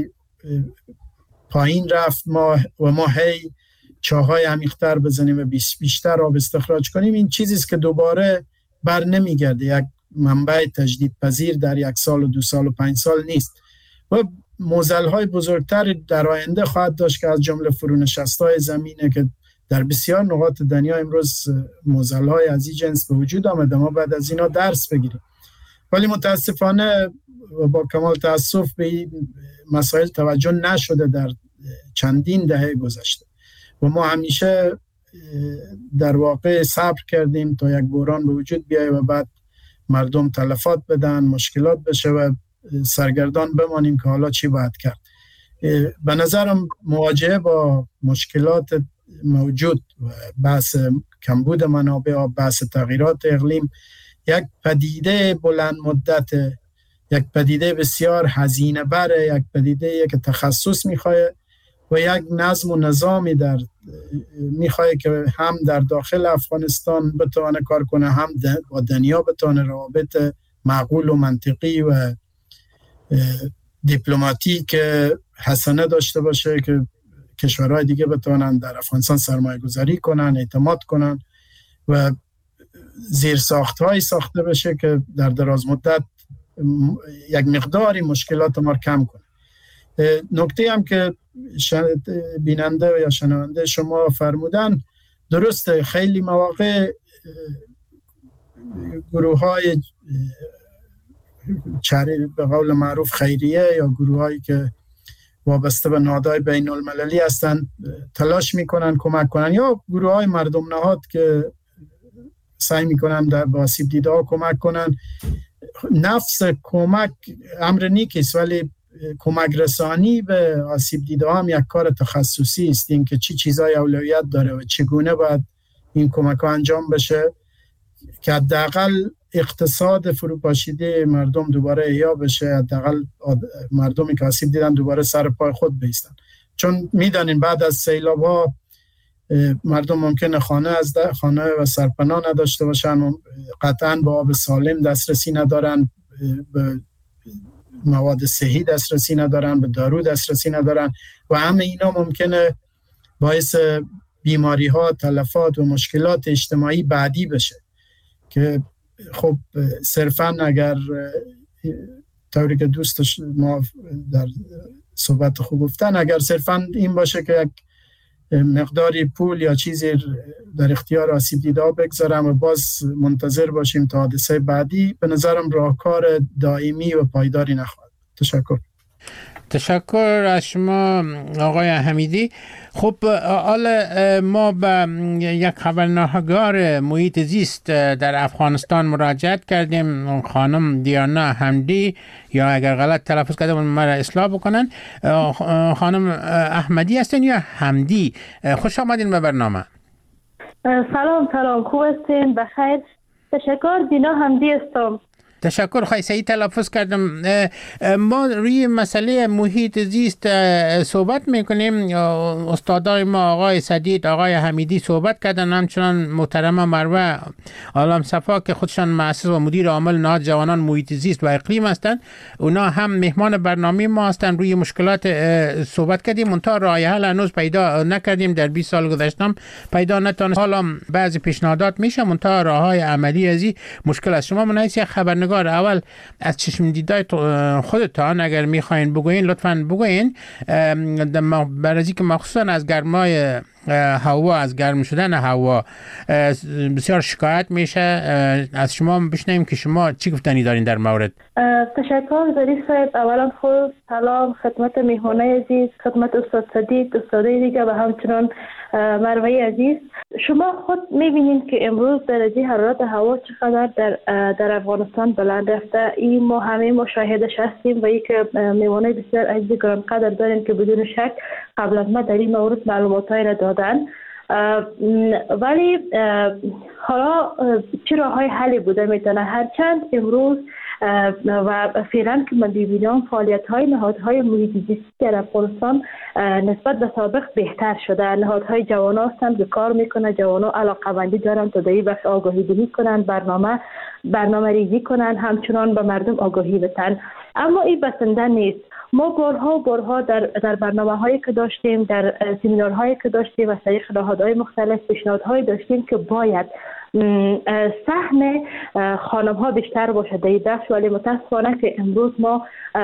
پایین رفت ما هی چاهای عمیق‌تر بزنیم و بیشتر آب استخراج کنیم، این چیزی است که دوباره بر نمیگرده. یک منبع تجدید پذیر در 1 سال و 2 سال و 5 سال نیست و معضل‌های بزرگتر در آینده خواهد داشت که از جمله فرونشست‌های زمینه که در بسیار نقاط دنیا امروز معضل‌های از این جنس به وجود آمده. ما بعد از اینا درس بگیریم، ولی متاسفانه با کمال تأسف به این مسائل توجه نشده در چندین دهه گذشته و ما همیشه در واقع صبر کردیم تا یک بحران به وجود بیاید و بعد مردم تلفات بدن، مشکلات بشه و سرگردان بمانیم که حالا چی باید کرد. به نظرم مواجهه با مشکلات موجود و بحث کمبود منابع آب، بحث تغییرات اقلیم یک پدیده بلند مدت، یک پدیده بسیار هزینه بره، یک پدیده که تخصص میخواه و یک نظم و نظامی میخواه که هم در داخل افغانستان بتونه کار کنه، هم با دنیا بتونه روابط معقول و منطقی و دیپلماتیک حسنه داشته باشه که کشورهای دیگه بتونن در افغانستان سرمایه گذاری کنن، اعتماد کنن و زیرساخت‌هایی ساخته بشه که در دراز مدت یک مقداری مشکلات ما کم کنه. نکته هم که بیننده یا شنونده شما فرمودن درسته، خیلی مواقع گروه‌های به قول معروف خیریه یا گروه‌هایی که وابسته به نهادهای بین المللی هستند تلاش میکنن کمک کنن، یا گروه‌های مردم نهاد که سعی میکنن در آسیب دیده ها کمک کنن. نفس کمک امر نیکی است، ولی کمک رسانی به آسیب دیده ها هم یک کار تخصصی است. این که چی چیزای اولویت داره و چگونه باید این کمک ها انجام بشه که حداقل اقتصاد فروپاشیده مردم دوباره احیا بشه، حداقل مردمی که آسیب دیدن دوباره سر پای خود بایستن. چون میدانین بعد از سیلاب ها مردم ممکنه خانه و سرپناه نداشته باشن، قطعاً به آب سالم دسترسی ندارن، به مواد صحی دسترسی ندارن، به دارو دسترسی ندارن و همه اینا ممکنه باعث بیماری ها، تلفات و مشکلات اجتماعی بعدی بشه که خب صرفاً اگر طوری که دوستش ما در صحبت خوب گفتن، اگر صرفاً این باشه که یک مقداری پول یا چیزی در اختیار آسیب دیده ها بگذارم و باز منتظر باشیم تا حادثه بعدی، به نظرم راهکار دائمی و پایداری نخواهد. تشکر از شما آقای حمیدی. خب حالا ما به یک خبرنگار محیط زیست در افغانستان مراجعت کردیم، خانم دیانا حمدی، یا اگر غلط تلفظ کردم مرا اصلاح بکنن. خانم احمدی هستین یا حمدی؟ خوش آمدین به برنامه. سلام خوب هستین؟ بخیر. تشکر. دینا حمدی هستم. تشکر. خواهی صحیح تلفظ کردم. ما روی مسئله محیط زیست صحبت میکنیم. استادای ما آقای سدید، آقای حمیدی صحبت کردن، همچنان محترمه مروه عالم صفا که خودشان مؤسس و مدیر عامل نهاد جوانان محیط زیست و اقلیم هستند، اونا هم مهمان برنامه ما هستند. روی مشکلات صحبت کردیم، منتها راه حل هنوز پیدا نکردیم. در 20 سال گذشتم پیدا نتونست. حالا بعضی پیشنهادات میشه، منتها راههای عملی ازی مشکل است. شما منایسی خبرنگار اول از چشم دیدای خودتان اگر میخواین بگوین لطفاً بگوین، برای که مخصوصا از گرمای هوا، از گرم شدن هوا بسیار شکایت میشه. از شما بشنویم که شما چی گفتنی دارین در مورد؟ تشکر ظریف صاحب. اولا خود سلام خدمت میهمانای عزیز، خدمت استاد صدیق، استادای دیگه و همچنان مروه عزیز. شما خود میبینید که امروز درجه حرارت هوا چقدر در افغانستان بلند رفته. این ما همه مشاهدش هستیم و ای که میهمانای بسیار عزیز گرانقدر داریم که بدون شک قبل از ما در این مورد معلوماتایی را دادن. ولی حالا چه راه‌های حلی بوده میتونه؟ هرچند امروز و فعلا که من ببینم فعالیت‌های نهادهای محیط زیستی در افغانستان نسبت به سابق بهتر شده. نهادهای جوانا هستند که کار میکنه، جوانا علاقه‌مندی دارن تا در این بخش آگاهی دهی کنن، برنامه ریزی کنن، همچنان به مردم آگاهی بدن. اما این بسنده نیست. ما بارها در برنامه‌هایی که داشتیم، در سمینارهایی که داشتیم از طریق نهادهای مختلف پیشنهادهایی داشتیم که باید سهم خانم‌ها بیشتر باشه در این بخش، ولی متاسفانه که امروز ما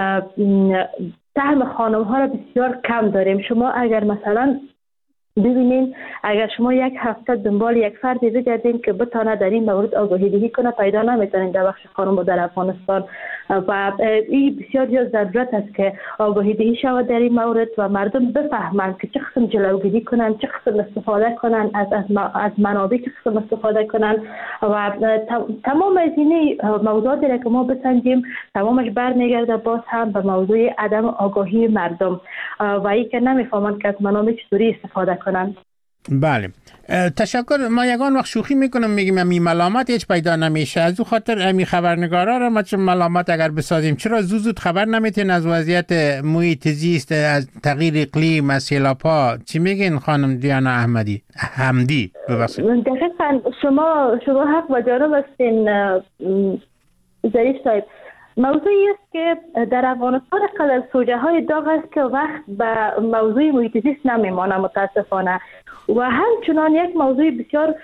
سهم خانم‌ها را بسیار کم داریم. شما اگر مثلا ببینین، اگر شما یک هفته دنبال یک فردی بگردین که بتونه در این مورد آگاهی دهی کنه، پیدا نمیتونین در بخش خانم در افغانستان. و این بسیار زیاد ضرورت است که آگاهی دهی شود در این مورد و مردم بفهمند که چه قسم جلوگیری کنن، چه قسم استفاده کنن از منابع، چه قسم استفاده کنن. و تمام از این موضوعاتی که ما بسنجیم تمامش برمیگرده باز هم به موضوع عدم آگاهی مردم و ای که نمیفهمند که از منابع چطوری استفاده کنن. بله، تشکر. ما یگان وقت شوخی میکنم میگیم امی ملامت هیچ پیدا نمیشه. از او خاطر امی خبرنگارا را ما چه ملامت اگر بسازیم، چرا زود خبر نمیتین از وضعیت محیط زیست، از تغییر اقلیم، از سیلاب‌ها؟ چی میگین خانم دیانا حمدی؟ ببخشید. دقیقاً شما حق و جانب هستین ظریف صاحب. موضوعی است که در افغانستان قدر سوژه های داغ است که وقت به موضوع محیط زیست نمیمانه متاسفانه. و همچنان یک موضوع بسیار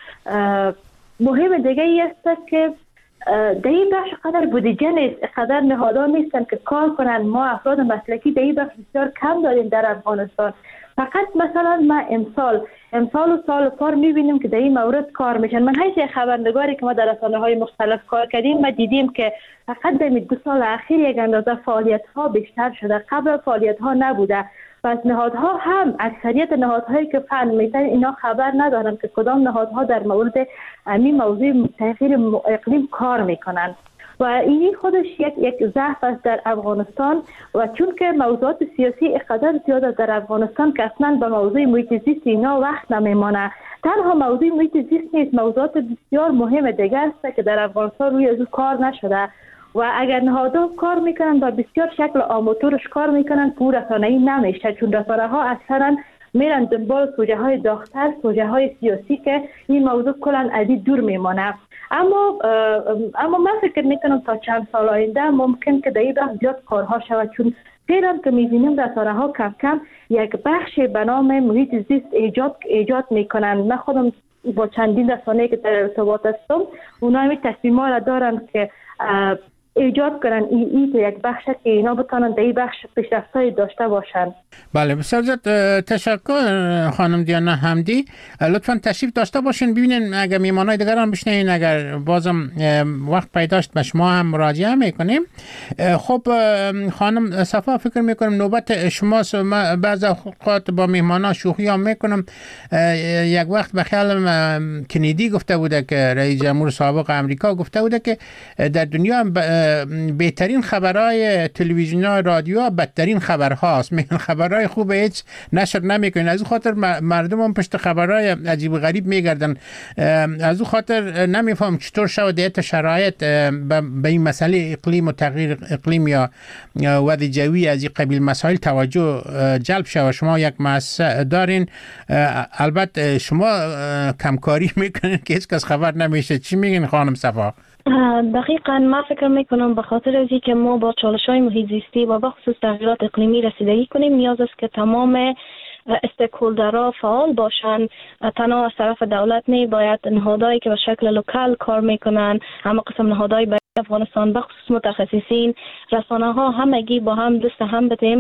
مهم دیگه ای است که در این بخش قدر بودجه نیست، قدر نهادان نیستن که کار کنن. ما افراد مسلکی در این بخش بسیار کم داریم در افغانستان. فقط مثلا ما امسال و سال پار میبینیم که در این مورد کار میشن. من حیث خبرنگاری که ما در رسانه‌های مختلف کار کردیم، ما دیدیم که فقط در 2 سال اخیر یک اندازه فعالیت ها بیشتر شده، قبل فعالیت ها نبوده. و از نهادها هم اکثریت نهادهایی که فن میتن اینا خبر ندارن که کدام نهادها در مورد این موضوع تغییر اقلیم کار میکنن. و این خودش یک ضعف است در افغانستان. و چون که موضوعات سیاسی اقدر زیاد در افغانستان که اصلا به موضوع محیط زیست اینا وقت نمیمانه. تنها موضوع محیط زیست نیست، موضوعات بسیار مهم دیگر است که در افغانستان روی از کار نشده. و اگر نهادها کار میکنن و بسیار شکل آماتورش کار میکنن، پور رسانه‌ای نمیشه، چون رسانه‌ها اکثرا میرن دنبال سوژه های داغ‌تر، سوژه های سیاسی که این موضوع کلا از این دور میمانه. اما من فکر میکنم تا چند سال آینده ممکن که در این بخش زیاد کارها شود، چون فعلا که میبینیم رسانه‌ها کم کم یک بخش به نام محیط زیست ایجاد میکنن. من خودم با چندین رسانه‌ای که در ارتباط هستم، اونا همین تصمیم‌ها را دارن که ایجاد کنن این یک بخش که اینا بتونن در این بخش پیشرفت‌های داشته باشن. بله، بسیار زیاد تشکر خانم دیانا حمدی. لطفاً تشریف داشته باشین ببینین، اگر میهمانای دیگر هم بشنین، اگر بازم وقت پیداشت به شما هم مراجعه میکنیم. خب خانم صفا، فکر میکنم نوبت شماست. بعضی اوقات با میهمانا شوخی هم میکنم. یک وقت به خیالم کندی گفته بوده که رئیس جمهور سابق امریکا گفته بوده که در دنیا بهترین خبرهای تلویزیون رادیو بدترین خبرهاست. میگن خبرهای خوب هیچ نشر نمیکنین، از اون خاطر مردم هم پشت خبرهای عجیب و غریب میگردن. از اون خاطر نمیفهم چطور شود شرایط به این مسئله اقلیم و تغییر اقلیم یا وضع جوی از این قبیل مسائل توجه جلب شود. شما یک مؤسسه دارین، البته شما کمکاری میکنین که هیچ کس خبر نمیشه. چی میگین خانم صفا؟ دقیقاً من فکر میکنم به خاطر از اینکه ما با چالش‌های محیط زیستی و بخصوص تغییرات اقلیمی رسیدگی کنیم، نیاز است که تمام استیک‌هولدرها فعال باشن. تنها از طرف دولت نه، باید نهادهایی که به شکل لوکال کار میکنن، همه قسم نهادهای برای افغانستان، بخصوص متخصصین، رسانه‌ها، همگی با هم دست هم بدیم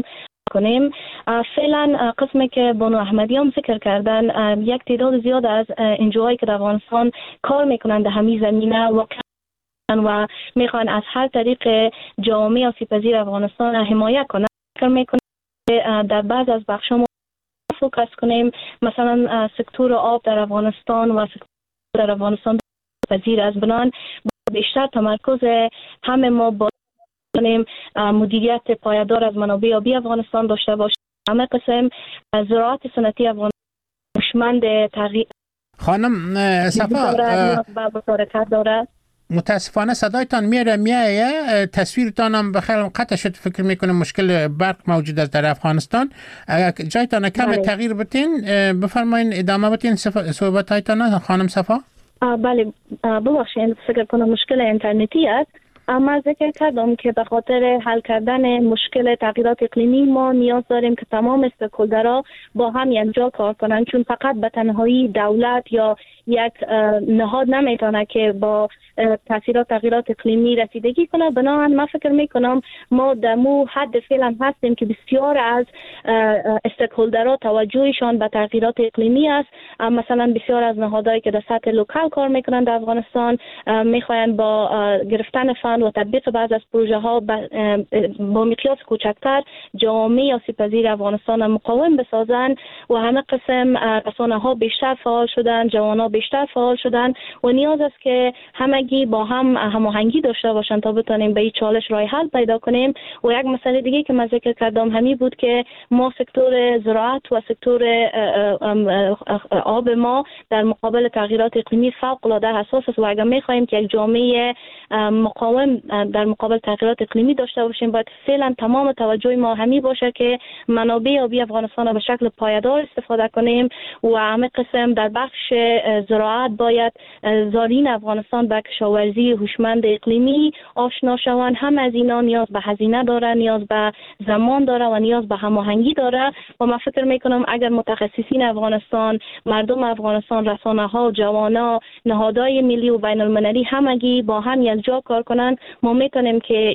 کنیم. فعلا قسمی که بانو احمدی هم ذکر کردن، یک تعداد زیاد از انجوهایی که در افغانستان کار میکنند در همین زمینه و میخوان از هر طریق جامعه آسیب‌پذیر افغانستان حمایت کنند. فکر میکنم در بعض از بخش ما فوکس کنیم، مثلا سکتور آب در افغانستان و سکتور در افغانستان پذیر از بنان بیشتر تمرکز همه ما با کنیم مدیریت پایدار از منابع آبی افغانستان داشته باشیم. همه قسم زراعت سنتی افغانستان هوشمند تغییر خانم صفا داره. متاسفانه صدایتان میایه، تصویرتان هم بخیر قطع شد. فکر میکنم مشکل برق موجود است در افغانستان. اگر جایتان کم تغییر بتین بفرمایین ادامه بتین صحبتایتان خانم صفا. بله ببخشید، فکر کنم مشکل اینترنتی است. اما ذکر کردم که به خاطر حل کردن مشکل تغییرات اقلیمی ما نیاز داریم که تمام استکهلدرها با هم یکجا کار کنند، چون فقط به تنهایی دولت یا یک نهاد نمیتونه که با تاثیرات تغییرات اقلیمی رسیدگی کنه. بنابراین من فکر میکنم ما در مو حد فعلا هستیم که بسیار از استکهلدرها توجهشان به تغییرات اقلیمی است. مثلا بسیار از نهادهایی که در سطح لوکال کار میکنند در افغانستان میخواین با گرفتن فند و تطبیق بعض از پروژه ها با مقیاس کوچکتر جامعه آسیب‌پذیر افغانستان مقاوم بسازند و همه قسم رسانه ها بیشتر فعال شدن، جوان ها بیشتر فعال شدن و نیاز است که همگی با هم هماهنگی داشته باشند تا بتونیم به این چالش راه حل پیدا کنیم. و یک مسئله دیگه که من ذکر کردم همین بود که ما سکتور زراعت و سکتور آب ما در مقابل تغییرات اقلیمی فوق العاده حساس است و اگر می‌خواهیم که یک جامعه مقاوم در مقابل تغییرات اقلیمی داشته باشیم باید فعلا تمام توجه ما همین باشه که منابع آبی افغانستان را به شکل پایدار استفاده کنیم و همه قسم در بخش زراعت باید زارین افغانستان به کشاورزی هوشمند اقلیمی آشنا شوند. هم از اینا نیاز به هزینه داره، نیاز به زمان داره و نیاز به هماهنگی داره و من فکر میکنم اگر متخصصین افغانستان، مردم افغانستان، رسانه‌ها، جوانا، نهادهای ملی و بین المللی همگی با هم یکجا کار کنند ما میتونیم که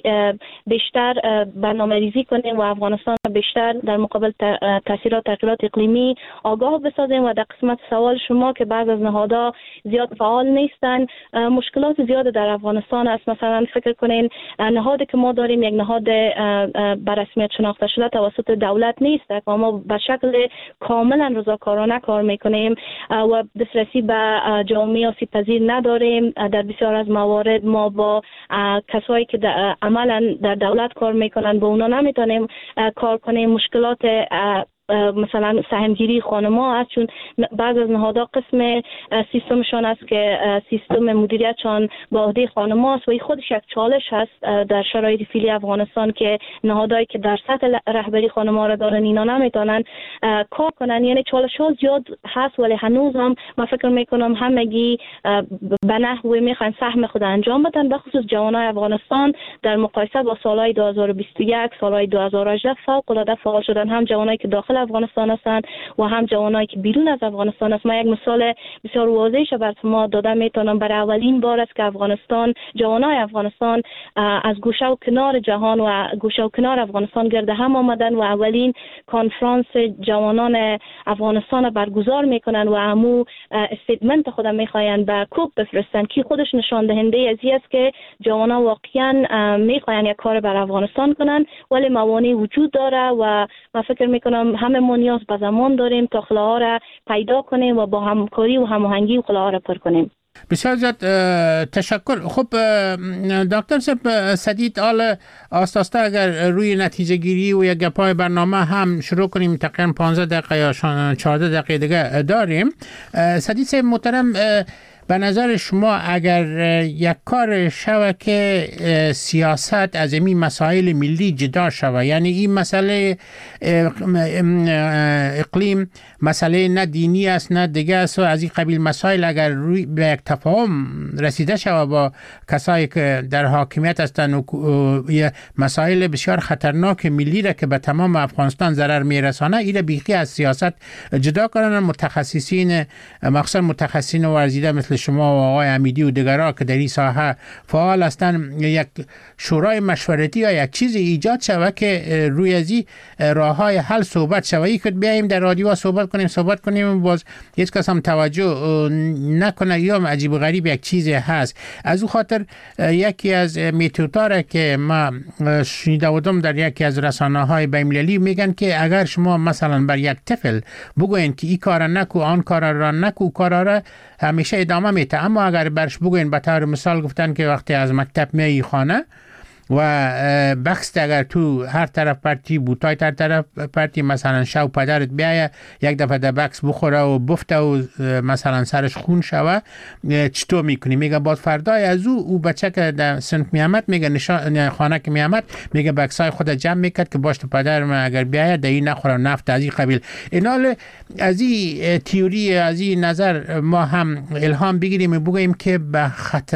بیشتر برنامه‌ریزی کنیم و افغانستان بیشتر در مقابل تاثیرات تغییرات اقلیمی آگاه بسازیم. و در قسمت سوال شما که بعض از نهادها زیاد فعال نیستن، مشکلات زیاد در افغانستان است. مثلا فکر کنین نهادی که ما داریم یک نهاد به رسمیت شناخته شده توسط دولت نیست و ما به شکل کاملا رضاکارانه کار میکنیم و دسترسی به جامعه آسیب‌پذیر نداریم. در بسیار از موارد ما با کسایی که عملا در دولت کار میکنن با اونا نمیتونیم کار کنیم. مشکلات مثلا سهمگیری خانم‌ها است، چون بعض از نهادها قسم سیستمشان است که سیستم مدیریتشان با عهده خانم‌ها است و این خودش یک چالش هست در شرایط فعلی افغانستان که نهادهایی که در سطح رهبری خانم‌ها را دارن اینا نمیتونن کار کنن. یعنی چالش‌ها زیاد هست ولی هنوز هم من فکر میکنم همگی به نحوی میخوان سهم خود انجام بدن، به خصوص جوانای افغانستان در مقایسه با سالهای 2021 سالهای 2018 فوق العاده فعال شدن، هم جوانایی که داخل افغانستان هستند و هم جوانایی که بیرون از افغانستان است. من یک مثال بسیار واضحش بر شما داده میتونم. برای اولین بار است که جوانای افغانستان از گوشه و کنار جهان و گوشه و کنار افغانستان گرد هم آمدن و اولین کنفرانس جوانان افغانستان برگزار میکنن و همو استیتمنت خود میخواین به کوب بفرستن که خودش نشان دهنده از این است که جوانان واقعا میخواین یک کار بر افغانستان کنن ولی موانع وجود داره و من فکر میکنم همه ما نیاز به زمان داریم تا خلاها را پیدا کنیم و با همکاری و هماهنگی خلاها را پر کنیم. بسیار زیاد تشکر. خب دکتر صاحب سدید آل آستاسته اگر روی نتیجه گیری و یک گپای برنامه هم شروع کنیم، تقریبا 15 دقیقه یا 14 دقیقه دیگه داریم. سدید صاحب محترم، به نظر شما اگر یک کار شوه که سیاست از این مسائل ملی جدا شوه، یعنی این مسئله اقلیم مسئله نه دینی است نه دیگه است و از این قبیل مسائل اگر روی به یک تفاهم رسیده شوه با کسایی که در حاکمیت هستند و مسائل بسیار خطرناک ملی را که به تمام افغانستان ضرر میرسانه، این بیخی از سیاست جدا کنن، متخصصین مخصوصا متخصصین ورزیده مثل مثل شما و آقای حمیدی و دیگران که در این ساحه فعال هستند یک شورای مشورتی یا یک چیز ایجاد شود که روی از این راه‌های حل صحبت شود. یک بیایم در رادیو صحبت کنیم باز هیچ کس هم توجه نکنه یا عجیب و غریب یک چیزی هست. از او خاطر یکی از میتودها که ما شنیده بودم در یکی از رسانه‌های بین‌المللی میگن که اگر شما مثلا بر یک طفل بگوین که این کار نکو آن کار را نکو کارا را همیشه ادامه میده، اما اگر برش بگوین به طور مثال گفتن که وقتی از مکتب میای خانه و بخست اگر تو هر طرف پرتی بوتای هر طرف پرتی مثلا شو پدرت بیایه یک دفعه در بکس بخوره و بفته و مثلا سرش خون شوه چطور میکنی؟ میگه باز فردای از او بچه که در سنف میامد میگه نشان خانه که میامد میگه بکسای خود جمع میکرد که باش پدر من اگر بیایه در این نخوره نفت از این قبیل. اینال از این تیوری از این نظر ما هم الهام بگیریم و بگوییم که به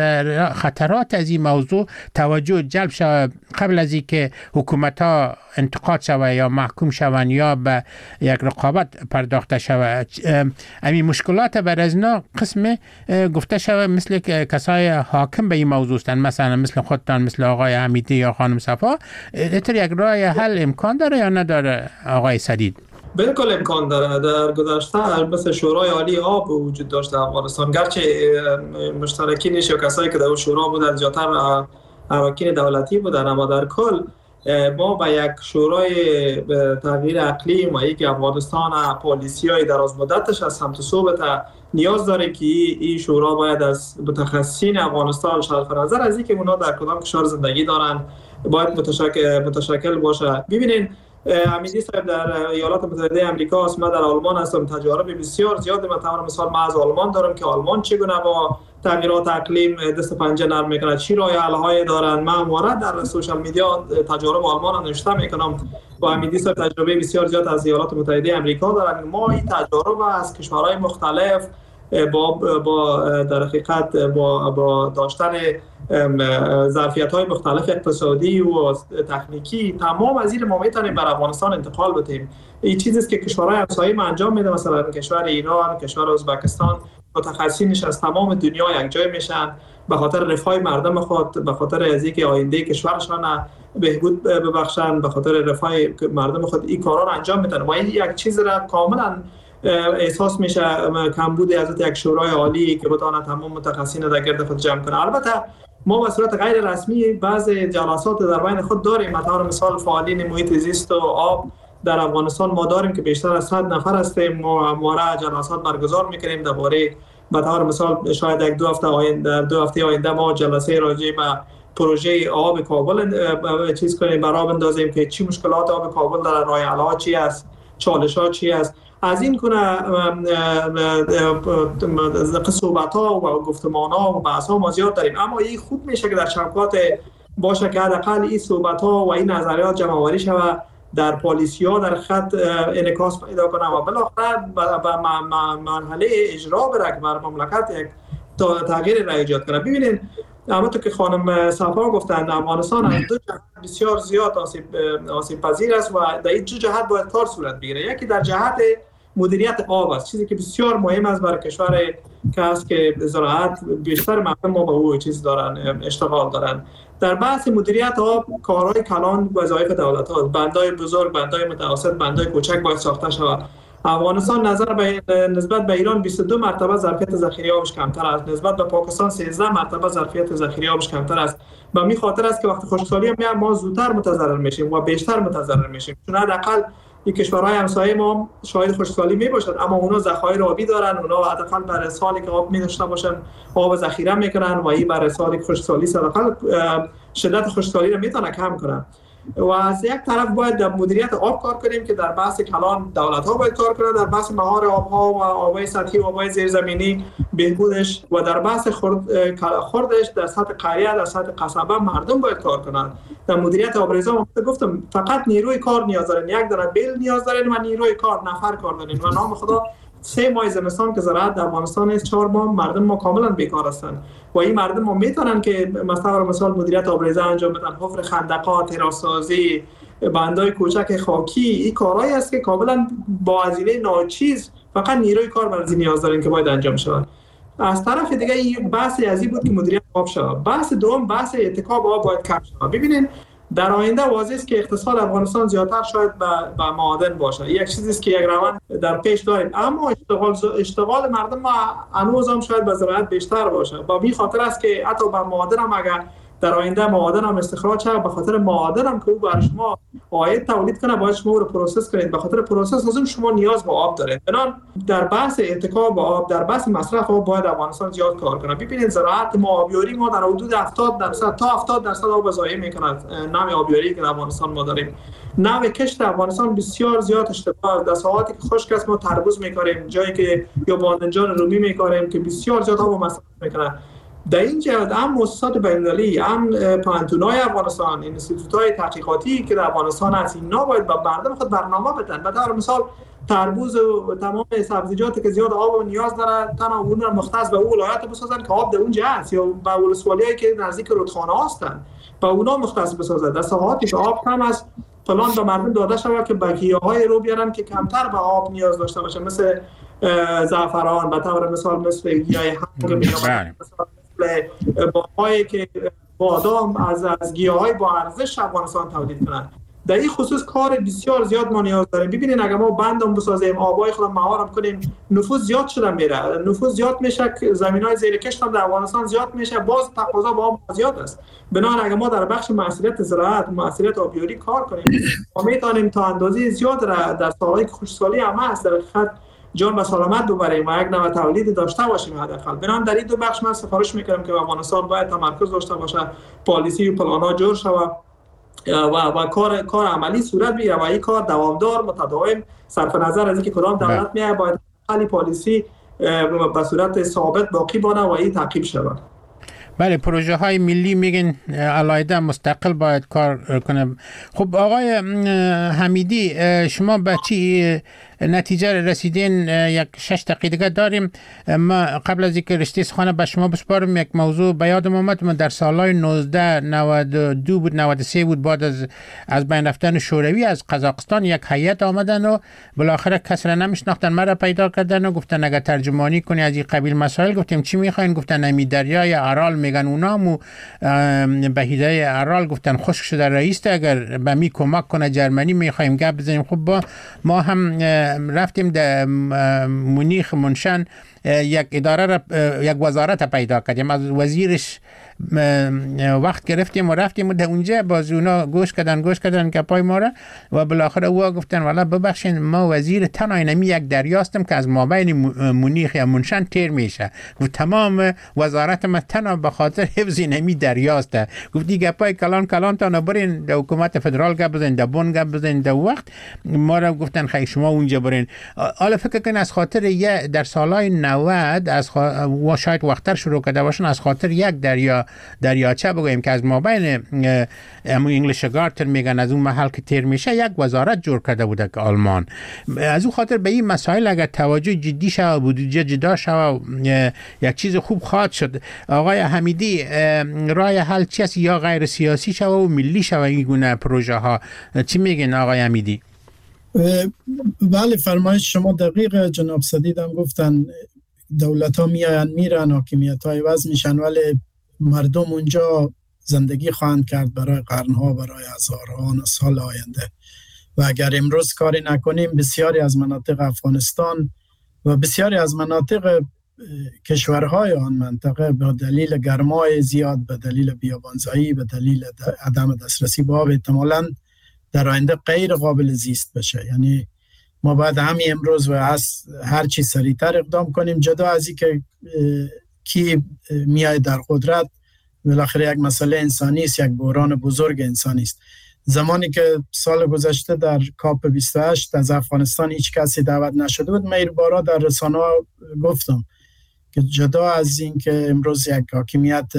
خطرات از این موضوع توجه جلب شود قبل از اینکه حکومت ها انتقاد شود یا محکوم شوند یا به یک رقابت پرداخته شود. همین مشکلات بر از اینا قسم گفته شود مثل کسای حاکم به این موضوع هستند، مثلا مثل خودتان، مثل آقای حمیدی یا خانم صفا. اتر یک راه حل امکان داره یا نداره آقای سدید؟ بالکل امکان داره. در گذشته مثل شورای عالی آب وجود داشت در افغانستان، گرچه مشترکینش یا کسایی که در شورا بودن زیادتر اراکین دولتی بودن، اما در کل ما با یک شورای تغییر اقلیم و یک افغانستان پالیسی های دراز مدتش از سمت صوبت نیاز داره که این شورا باید از متخصصین افغانستان صرف نظر از اینکه اونا در کدام کشور زندگی دارن باید متشکل باشه. ببینین حمیدی صاحب در ایالات متحده آمریکا است، من در آلمان هستم، تجارب بسیار زیاد مثلا مثال من از آلمان دارم که آلمان چگونه با تغییرات اقلیم دست پنجه نرم میکنه، چی راه حل های دارن. من همواره در سوشال میدیا تجارب آلمان رو نوشته میکنم. با حمیدی صاحب تجربه بسیار زیاد از ایالات متحده آمریکا دارن. ما این تجارب از کشورهای مختلف با در حقیقت با داشتن ظرفیت‌های مختلف اقتصادی و تکنیکی تمام از این ما میتونیم بر افغانستان انتقال بدیم. این چیزی است که کشورهای همسایه ما انجام میده، مثلا کشور ایران، کشور ازبکستان، متخصصینش از تمام دنیا یک جای میشن به خاطر رفاه مردم خود، به خاطر از اینکه آینده کشورشان بهبود ببخشن، به خاطر رفاه مردم خود این کارا رو انجام میدن و این یک چیز را کاملا احساس میشه کمبود از یک شورای عالی که بتونه تمام متخصصین در گرد خود جمع کنه. البته ما به صورت غیر رسمی بعض جلسات در بین خود داریم، مثلا مثال فعالین محیط زیست و آب در افغانستان ما داریم که بیشتر از 100 نفر هستیم. ما همواره جلسات برگزار میکنیم درباره به طور مثال شاید یک دو هفته آینده ما جلسه راجع به پروژه آب کابل چیز کنیم، برای بندازیم که چی مشکلات آب کابل داره، راه حل‌ها چی است، چالش‌ها چی است. از این کنه صحبت‌ها و گفتمان‌ها و بحث‌ها ما زیاد داریم، اما این خوب میشه که در شبکات باشه که حداقل این صحبت‌ها و این نظریات جمع‌آوری شود، در پالیسی‌ها در خط انعکاس پیدا کنه و بالاخره به مرحله اجرا بره که بر مملکت یک تغییر را ایجاد کنه. ببینید همونطور که خانم صفا گفتند افغانستان از دو جهت بسیار زیاد آسیب پذیر است و در این دو جهت باید کار صورت بگیره. یکی در جهت مدیریت آب است، چیزی که بسیار مهم است برای کشور که است که زراعت بیشتر مردم ما به او چیز دارن، اشتغال دارن. در بحث مدیریت آب کارهای کلان وظایف دولت ها، بندای بزرگ، بندای متوسط، بندای کوچک باید ساخته شود. افغانستان نسبت به ایران 22 مرتبه ظرفیت ذخیره آبش کمتر است، نسبت به پاکستان 13 مرتبه ظرفیت ذخیره آبش کمتر است. به این خاطر است که وقتی خشکسالی میاد ما زودتر متضرر میشیم و بیشتر متضرر میشیم، چون حداقل این کشورهای همسایه ما شاهد خشکسالی میباشند، اما اونا ذخایر آبی دارن، اونا حداقل برای سالی که آب می‌داشته باشن آب ذخیره میکنن و این برای سالی خشکسالی حداقل شدت خشکسالی رو میتونه کم کنن. و از یک طرف باید در مدیریت آب کار کنیم که در بحث کلان دولت‌ها باید کار کنند، در بحث مهار آب‌ها و آب‌های سطحی و آب‌های زیرزمینی بهبودش و در بحث خوردش در سطح قریه، در سطح قصبه مردم باید کار کنند. در مدیریت آبریزا من گفتم فقط نیروی کار نیاز دارین، یک دانه بیل نیاز دارین و نیروی کار نفر کار دارین و نام خدا 3 ماه زمستان که زراعت در افغانستان است 4 ماه مردم ما کاملا بیکار هستند و این مردم ما میتونن که مثلا مدیریت آبریزا انجام بدن، حفر خندقات، تراسازی، بندای کوچک خاکی. این کارهایی است که کاملا با هزینه ناچیز فقط نیروی کار برای نیاز دارین که باید انجام شود. از طرف دیگه این بحث ازی بود که مدیریت آب شود. بحث دوم بحث اتکا به آب باید کم شود. ببینید در آینده واضح است که اقتصاد افغانستان زیادتر شاید به معادن باشه. یک چیزی است که یک روند در پیش داریم، اما اشتغال مردم ما هنوز هم شاید به زراعت بیشتر باشه. با این خاطر است که حتی به معادن هم اگر در آینده معادن هم استخراج شود، به خاطر معادن هم که او برای شما عاید تولید کنه باید شما رو پروسس کنید. به خاطر پروسس لازم شما نیاز به آب دارید. بنابراین در بحث اتکا به آب، در بحث مصرف آب باید افغانستان زیاد کار کنه. ببینید زراعت ما آبیاری ما در حدود 70% تا 70% آب ضایع میکنه. نوع آبیاری که در افغانستان ما داریم، نوع کشت افغانستان بسیار زیاد اشتباه. در ساحاتی که خشک است ما تربوز میکاریم، جایی که یا بادنجان رومی میکاریم که بسیار زیاد آب مصرف میکنه. در این جهت هم مؤسسات بین‌المللی، هم پانتونای افغانستان، انستیتوت‌های تحقیقاتی که در افغانستان هست، اینا باید با مردم خود برنامه بدن. به طور مثال تربوز و تمام سبزیجاتی که زیاد آب و نیاز داره تنها اون رو مختص به اون ولایت بسازن که آب در اونجا هست، یا به ولسوالیایی که نزدیک رودخانه هستن به اونا مختص بسازن. در ساحاتی که آب کم است فلان به مردم داده شود که با گیاهای رو بیارن که کمتر به آب نیاز داشته باشه، مثل زعفران، به طور مثال مثل گیاه هنگ، باغ‌هایی که بادام از گیاهای با ارزش افغانستان تولید کنند. در این خصوص کار بسیار زیاد ما نیاز داریم. ببینید اگر ما بندم بسازیم، آبای خودم مهارم کنیم، نفوذ زیاد شده میره، نفوذ زیاد میشه، زمینای زیر کشت هم در افغانستان زیاد میشه، باز تقاضا با آب زیاد است. بنابراین اگر ما در بخش مسئولیت زراعت، مسئولیت آبیاری کار کنیم، ما میتونیم تا اندازه زیاد در سالهای که خشکسالی هم هست در حقیقت جان به سلامت ببریم و یک نوع تولید داشته باشیم حداقل. بنابراین در این دو بخش من سفارش میکنم که افغانستان باید تمرکز داشته باشه، پالیسی و پلان‌ها جور شود و کار عملی صورت بگیره و این کار دوامدار متداوم صرف نظر از اینکه کدام دولت میاد باید خیلی پالیسی به صورت ثابت باقی بانه و این تعقیب شود. بله، پروژه های ملی میگن علاوه مستقل باید کار کنه. خب آقای حمیدی، شما به چی نتیجه رسیدین؟ یک 6 دقیقه داریم. ما قبل از اینکه رشته سخن به شما بسپارم یک موضوع به یادم اومد. من در سالهای 1992 بود 93 بود، بعد از بین رفتن شوروی از قزاقستان یک هیئت آمدن و بالاخره کسی را نمیشناختن، مرا پیدا کردن و گفتن اگه ترجمانی کنی از این قبیل مسائل. گفتیم چی میخواین؟ گفتن امی دریای ارال میگن اونامو بهیده ارال. گفتن خشک شده رئیس اگر به می کمک کنه جرمنی میخوایم گپ بزنیم. خب ما هم رفتیم در مونیخ منشن یک اداره را، یک وزارت پیدا کردیم، از وزیرش وقت گرفتیم و رفتیم و در اونجا باز اونا گوش کردن که پای ما را و بالاخره او گفتن والا ببخشید ما وزیر تنها نمی یک دریاستم که از مابین مونیخ یا منشن تیر میشه. گفت تمام وزارت ما تنها به خاطر حفظ نمی دریاسته. گفت دیگه پای کلان تا نبرین در حکومت فدرال گپ بزنین، در بن گپ بزنین. در وقت ما را گفتن خیلی شما اونجا برین. حالا فکر کن از خاطر در سالهای 90 از و شاید وقتر شروع کرده باشن، از خاطر یک دریاچه بگوییم که از مابین انگلیش گارتر میگن از اون محل که تیر میشه یک وزارت جور کرده بوده که آلمان. از اون خاطر به این مسائل اگر توجه جدی شود، بودجه جدا شود، یک چیز خوب خواهد شد. آقای حمیدی، راه حل چی است؟ یا غیر سیاسی شود و ملی شود این گونه پروژه ها؟ چی میگن آقای حمیدی؟ بله، فرمایش شما دقیقه جناب سدید هم گفتن. دولت ها میان میرن، حاکمیت های عوض میشن، ولی مردم اونجا زندگی خواهند کرد برای قرنها، برای هزاران سال آینده. و اگر امروز کاری نکنیم بسیاری از مناطق افغانستان و بسیاری از مناطق کشورهای آن منطقه به دلیل گرمای زیاد، به دلیل بیابانزایی، به دلیل عدم دسترسی به آب احتمالاً در آینده غیر قابل زیست بشه. یعنی ما باید همین امروز و هر چی سریعتر اقدام کنیم، جدا از اینکه کی میاد در قدرت. بالاخره یک مسئله انسانی است، یک بحران بزرگ انسانی است. زمانی که سال گذشته در کاپ 28 از افغانستان هیچ کسی دعوت نشده بود، من بارا در رسانه گفتم که جدا از این که امروز یک حاکمیت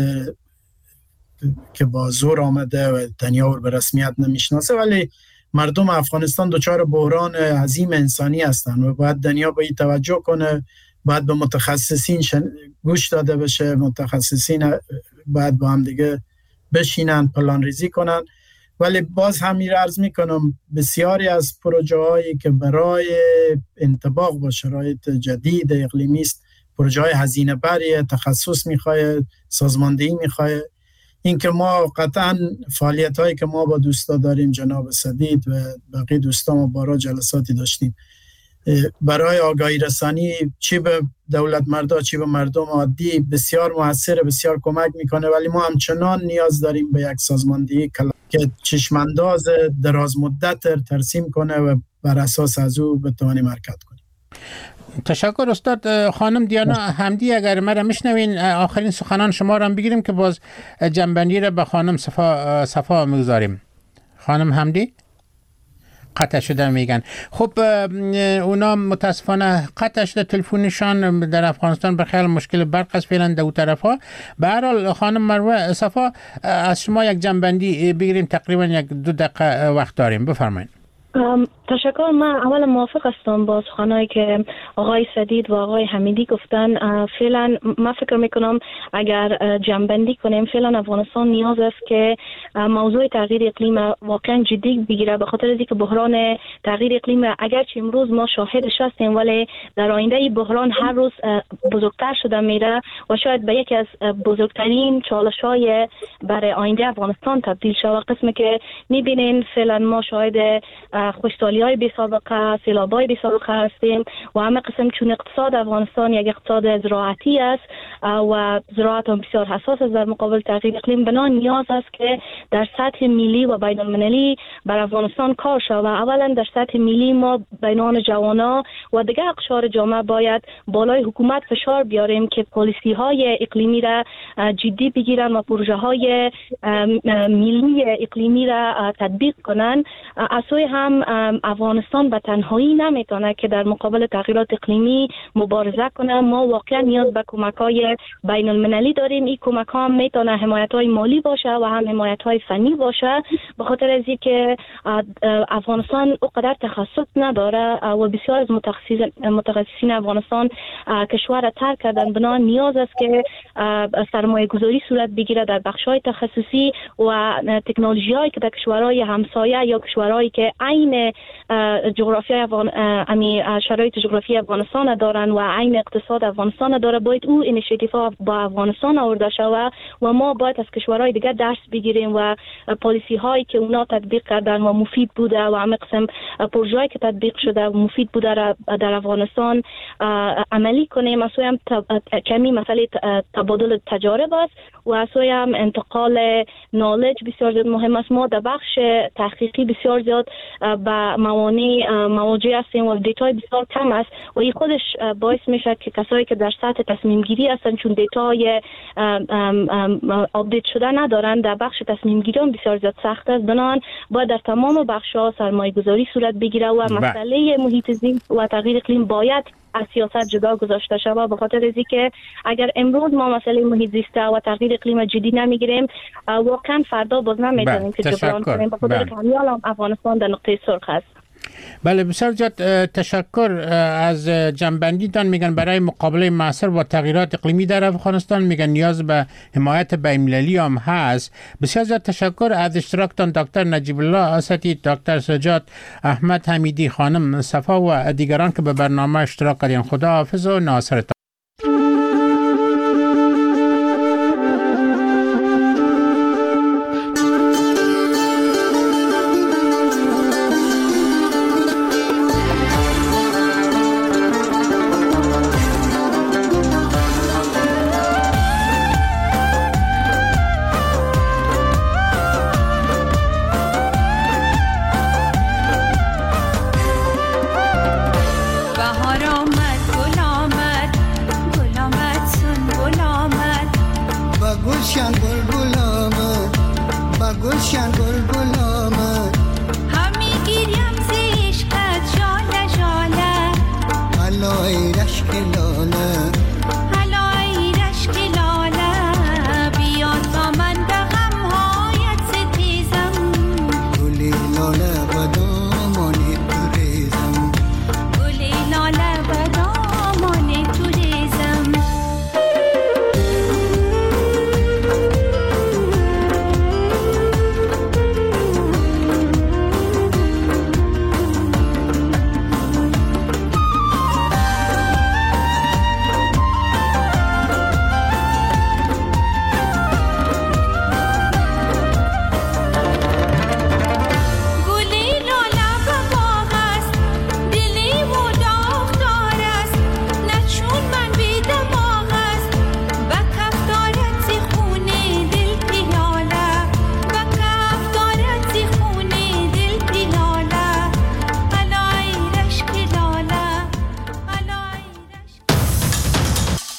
که با زور آمده و دنیا رو به رسمیت نمیشناسه، ولی مردم افغانستان دچار بحران عظیم انسانی هستند و باید دنیا به این توجه کنه. باید به متخصصین گوش داده بشه، متخصصین باید با هم دیگه بشینن پلان ریزی کنن. ولی باز هم عرض میکنم بسیاری از پروژه هایی که برای انطباق با شرایط جدید اقلیمی است، پروژه های هزینه بریه، تخصص میخواه، سازماندهی میخواه. این که ما قطعا فعالیت هایی که ما با دوستا داریم، جناب سدید و بقیه دوستا، ما بارا جلساتی داشتیم برای آگاهی رسانی، چی به دولت مردا چی به مردم عادی، بسیار موثر، بسیار کمک میکنه. ولی ما همچنان نیاز داریم به یک سازماندهی که چشمانداز دراز مدت ترسیم کنه و بر اساس از او بتوانیم حرکت کنیم. تشکر استاد. خانم دیانا حمدی، اگر مرا میشنوین آخرین سخنان شما را بگیریم که باز جنبندی را به خانم صفا میگذاریم. خانم حمدی قطع شده میگن. خب اونا متاسفانه قطع شده تلفنشان در افغانستان، به خیال مشکل برق است فعلا دو طرفا. به هر حال خانم مروه صفا، از شما یک جنبندی بگیریم، تقریبا 1-2 دقیقه وقت داریم، بفرمایید. تشکر. من اولا موافق هستم با سخنایی که آقای سدید و آقای حمیدی گفتن. فعلا من فکر میکنم اگر جنبندی کنیم، فعلا افغانستان نیاز است که موضوع تغییر اقلیم واقعا جدی بگیره، به خاطر اینکه بحران تغییر اقلیم اگرچه امروز ما شاهدش هستیم، ولی در آینده این بحران هر روز بزرگتر شده میره و شاید به یکی از بزرگترین چالش‌های برای آینده افغانستان تبدیل شود. قسمی که میبینین فعلا ما شاهد خشکسالی‌های بی سابقه، سیلاب‌های بی سابقه هستیم و همه قسم، چون اقتصاد افغانستان یک اقتصاد زراعتی است و زراعت هم بسیار حساس است در مقابل تغییر اقلیم. بنابراین نیاز است که در سطح ملی و بین المللی بر افغانستان کار شود. اولا در سطح ملی ما بینان جوانا و دیگر اقشار جامعه باید بالای حکومت فشار بیاریم که پالیسی‌های اقلیمی را جدی بگیرن و پروژه‌های ملی اقلیمی را تطبیق کنن. از سوی هم افغانستان به تنهایی نمیتونه که در مقابل تغییرات اقلیمی مبارزه کنه. ما واقعا نیاز به کمک‌های بین المللی داریم. این کمک‌ها هم میتونه حمایت‌های مالی باشه و هم حمایت‌های فنی باشه، به خاطر از اینکه افغانستان اونقدر تخصص نداره و بسیار از متخصصین افغانستان کشور را ترک کردن. بنابراین نیاز است که سرمایه گذاری صورت بگیره در بخش‌های تخصصی و تکنولوژی‌هایی که در کشورهای همسایه یا کشورهایی که عین جغرافیای شرایط جغرافی افغانستان دارن و عین اقتصاد افغانستان داره، باید او اینیشیتیوها با افغانستان آورده شود و ما باید از کشورهای دیگر درس بگیریم و پالیسی هایی که اونا تطبیق کردن و مفید بوده و همه قسم پروژه‌ای که تطبیق شده و مفید بوده را در افغانستان عملی کنیم. از سوی هم کمی مسئله تبادل تجارب است و از سوی هم انتقال نالج بسیار زیاد مهم است. ما در بخش تحقیقی بسیار زیاد با موانع مواجه هستیم و دیتای بسیار کم است و این خودش باعث میشه که کسایی که در سطح تصمیم گیری هستن، چون دیتای آپدیت شده ندارن، در بخش تصمیم گیری هم بسیار زیاد سخت است. بنابراین باید در تمام بخش‌ها سرمایه گذاری صورت بگیره و مسئله محیط زیست و تغییر اقلیم باید از سیاست جدا گذاشته شود، به خاطر از اینکه اگر امروز ما مسئله محیط زیست و تغییر اقلیم جدی نمیگیریم، واقعا فردا باز نمیتونیم که جبران کنیم، به خاطر که حالا افغانستان در نقطه سرخ است. بله، بسیار زیاد تشکر از جنبندیتان. میگن برای مقابله معاصر با تغییرات اقلیمی در افغانستان میگن نیاز به حمایت بین‌المللی هم هست. بسیار زیاد تشکر از اشتراکتان دکتر نجیب الله اسدی، دکتر سجاد احمد حمیدی، خانم صفا و دیگران که به برنامه اشتراک کردین. خدا حافظ و ناصرتان. Gulshan gul